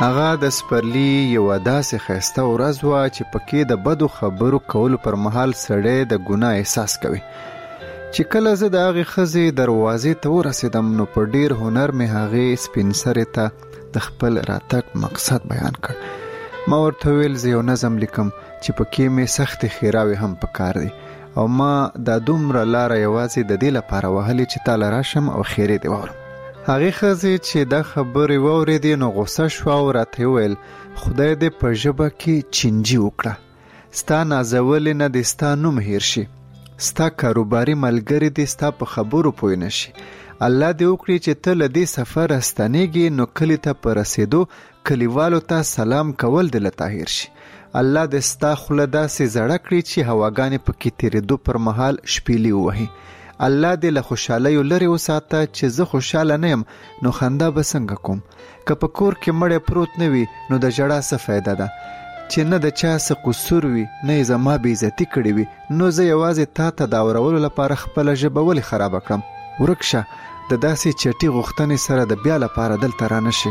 هغه د سپرلی یو داسې خسته ورځ و چې پکې د بدو خبرو کولو پر مهال سړی د ګناه احساس کوي. چې کله زه د هغې ښځې دروازې ته ورسېدم نو په ډیر هنر مې هغې سپین سرې ته د خپل راتګ مقصد بیان کړ. ما ورته ویل زه یو نظم لیکم چې پکې مې سختې ښېراوې هم پکار دي او ما دا دومره لاره یوازې د دې لپاره وهلې چې تاله راشم او خیرې دې واورم. هغې ښځې چې دا خبرې واورېدې نو غوسه شوه او راته وویل خدای دې په ژبه کې چینجي وکړه، ستا نازولې نه دې ستا نوم هیر شي، ستا کاروباري ملګري دې ستا په خبرو پوه نه شي، الله دې وکړي چې ته له دې سفر راستنېږې نو کلي ته په رسېدو کلیوالو ته سلام کول دې له تاهیر شي، الله دې ستا خوله داسې زړه کړي چې هواګانې پکې تېرېدو پر مهال شپېلې ووهي، الله دې له خوشحالیو لرې وساته چې زه خوشحاله نه یم نو خندا به څنګه کوم، که په کور کې مړی پروت نه وي نو د ژړا څه فایده ده، چې نه د چا څه قصور وي نه یې زما بې عزتي کړې وي نو زه یوازې تا ته د اورولو لپاره خپله ژبه ولې خرابه کړم، ورک شه د داسې چټي غوښتنې سره د بیا لپاره دلته رانه شي.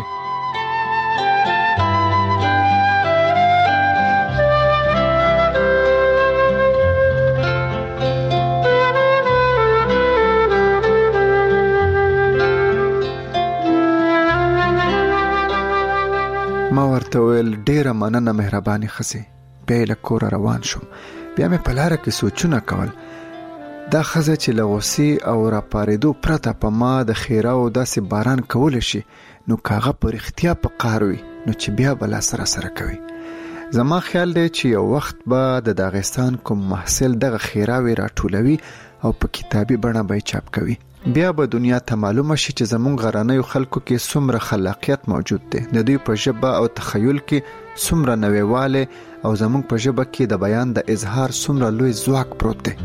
ما ورته ویل ډیره مننه مهرباني ښځې. بیا یې له کوره روان شوم. بیا مې په لاره کې سوچونه کول. دا ښځه چې له غوسې او راپارېدو پرته په ما د ښېراو داسې باران کولی شي نو که هغه په رښتیا په قهر وي نو چې بیا به لاس راسره کوي. زما خیال دی چې یو وخت به د داغستان کوم محصل دغه ښېراوې راټولوي او په کتابي بڼه به یې چاپ کوي. بیا به دنیا ته معلومه شي چې زمونږ غرنیو خلکو کې څومره خلاقیت موجود دی، د دوی په ژبه او تخیل کې څومره نویوالی او زمونږ په ژبه کې د بیان د اظهار څومره لوی ځواک پروت دی.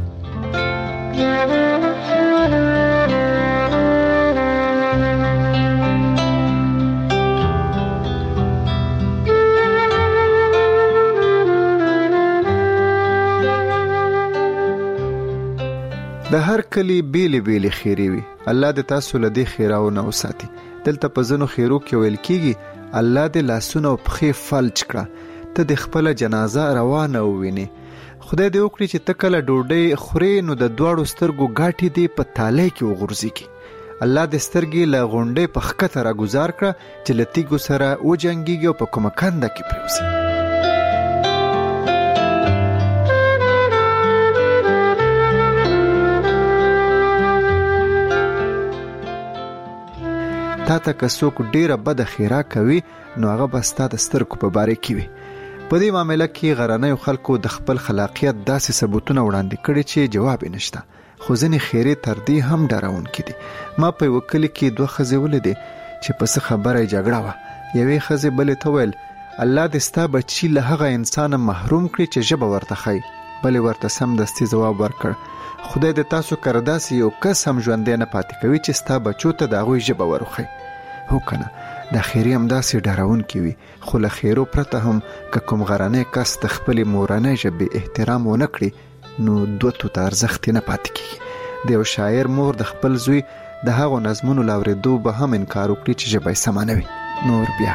د هر کلی بیلې بیلې خیرې وي، الله دې تاسو له دې خیراو نه وساتي. دلته په ځینو خیرو کې ویل کېږي الله دې لاسونه او پښې فلج کړه، ته د خپله جنازه روانه ووینې، خدای دې وکړي چې ته کله ډوډۍ خورې نو د دواړو سترګو ګاټې دې په تالی کې وغورځېږي، الله دې سترګې له غونډۍ په ښکته راګوزار کړه چې له تیږو سره وجنګېږي او په کومه کنده کې پرېوځي. تا ته که څوک ډیره بده ښېرا کوي نو هغه به ستا د سترګو په باره کې وي. په دې معامله کې غرنیو خلکو د خپل خلاقیت داسې ثبوتونه وړاندې کړي چې جواب یې نشته، خو ځینې خیرې تر دې هم ډارونکې دي. ما په یوه کلي کې 2 ښځې ولیدې چې په څه خبره یې جګړه وه. یوې ښځې بلې ته ویل الله دې ستا بچي له هغه انسانه محروم کړي چې ژبه ورته ښایي. بلې ورته سمدستي ځواب ورکړ خدای دې تاسو کره داسې یو کس هم ژوندی نه پاتې کوي چې ستا بچو ته د هغوی ژبه وروښي. هو کنه دا خیرې هم داسې ډارونکې وي، خو له خیرو پرته هم که کوم غرنی کس د خپلې مورنۍ ژبې احترام ونه کړي نو دوتو ته ارزښت نه پاتې کېږي. د یو شاعر مور د خپل زوی د هغو نظمونو له اورېدو به هم انکار وکړي چې ژبه یې سمه نه وي. نور بیا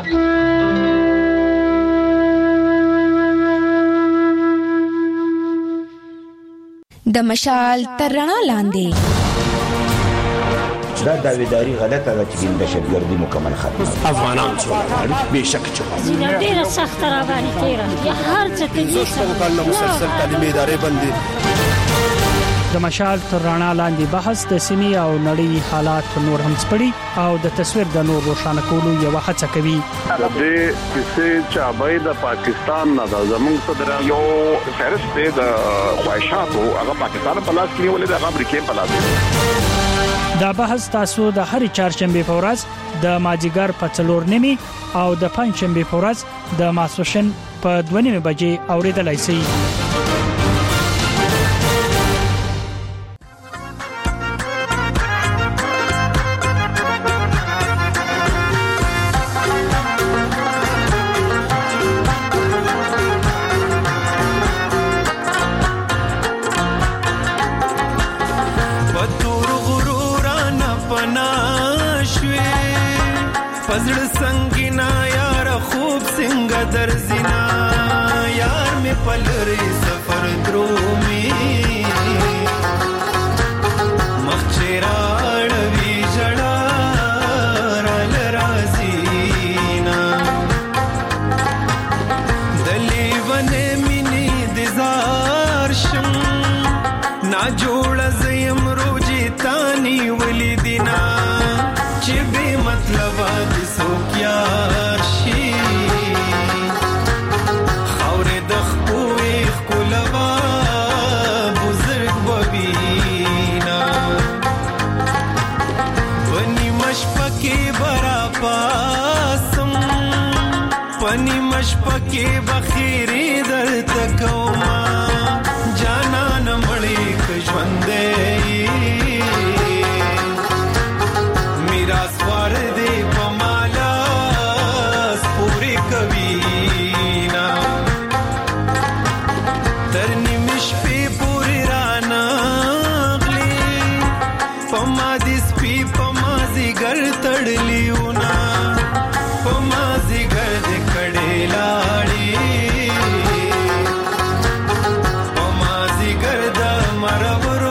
د مشال تر رڼا لاندې دا داویداری غلطه ده چې دهشتګردي مکمل ختمه افغانان څومره بهشکه چې ډیره سخت راغلي تیرا یا هر څه ته دي مسلسل تعلیمي ادارې بندي د مشال تر رڼا لاندې بحث د سیمې او نړۍ حالات نور هم سپړي او د تصویر د نور روښانه کولو یو هڅه کوي. د دې کیسې چې ابای د پاکستان نه د زموږ صدر یو فهرست د خواهشاتو هغه پاکستان په لاس کې ولې د امریکای په لاس. دا بحث تاسو د هر چهارشنبه په ورځ د ماجیګر په 4:30 او د پنځشنبه په ورځ د ماسوشن په 2:30 بجې اوریدلای شئ. पजड़ संगीना यार खूब सिंग दर्जिना यार में पल रही सफर द्रोमी मखचेराड़वी जड़ा रल राजीना दली वने मिनी दिजारशम ना जोड़ जयम रोजी तानी वली दिना चिबे मतलब दिसो क्या शी खौरे दखपुए कुलवा बुजुर्ग बबीना पनी मशपके बरा पासम पनी मशपके बखीरी दर तकौमा जाना न मड़ी कश्वंदे स्वार दे पमाला पूरे कवीना तरनिमिश पे पूरे रानागले पमादिस पी पमाजी गर तड़लियोना पमाजी गर दे कड़े लाड़ी पमाजी गर दा मरवरो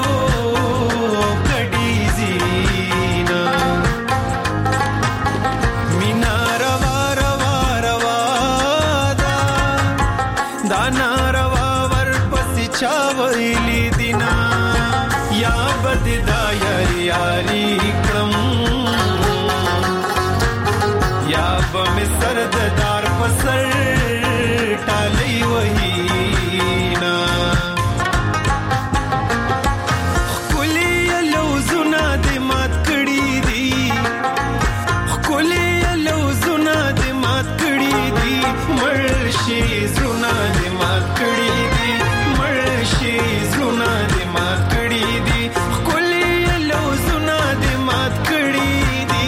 चावली दिना या बददा यारी क्रम या बम सरदार पसर टाली वही ना कुली लौजुना दे मात कड़ी दी कुली लौजुना दे मात कड़ी दी मर्शी जुना दे मात कड़ी दी मर्शी जुना दे मात कड़ी दी कुली लौजुना दे मात कड़ी दी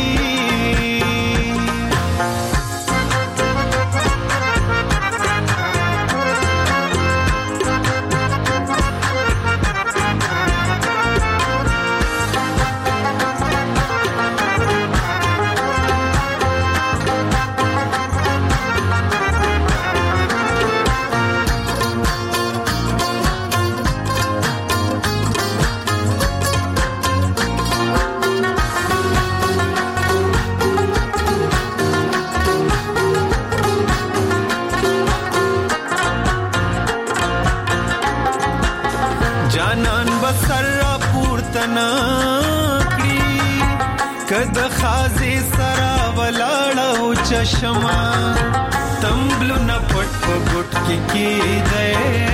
जानन बसरा पूर्तना करी कद खाजी सरा वलाड़ा चश्मा तंबलु न पट गुट की दे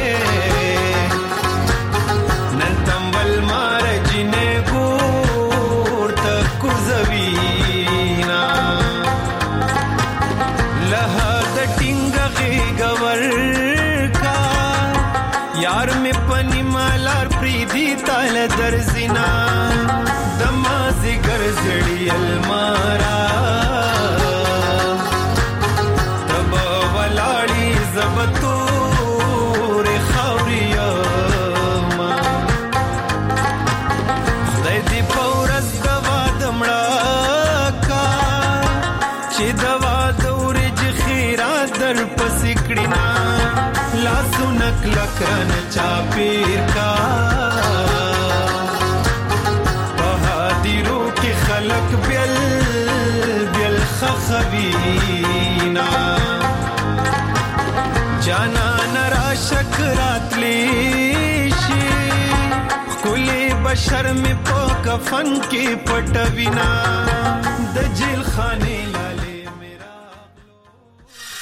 न तंबल मार जिने गोर तक कुजवीना लहद टिंगे गवर का यार में पनी मालार प्रीति ताल दर्जिना दमाजी गरजड़ी अलमारा तब वलाड़ी जबतो रे खौरिया खुदाई दी पौरस दवा दमड़ा का ची दवा दौरे ور پسکړینا لاسو نکلکرن چاپیر کا بهادرو کې خلق بیل بیل خخوینا جانا نرا شکرات لیشی کلی بشر می په کفن کې پټوینا د جیل خانه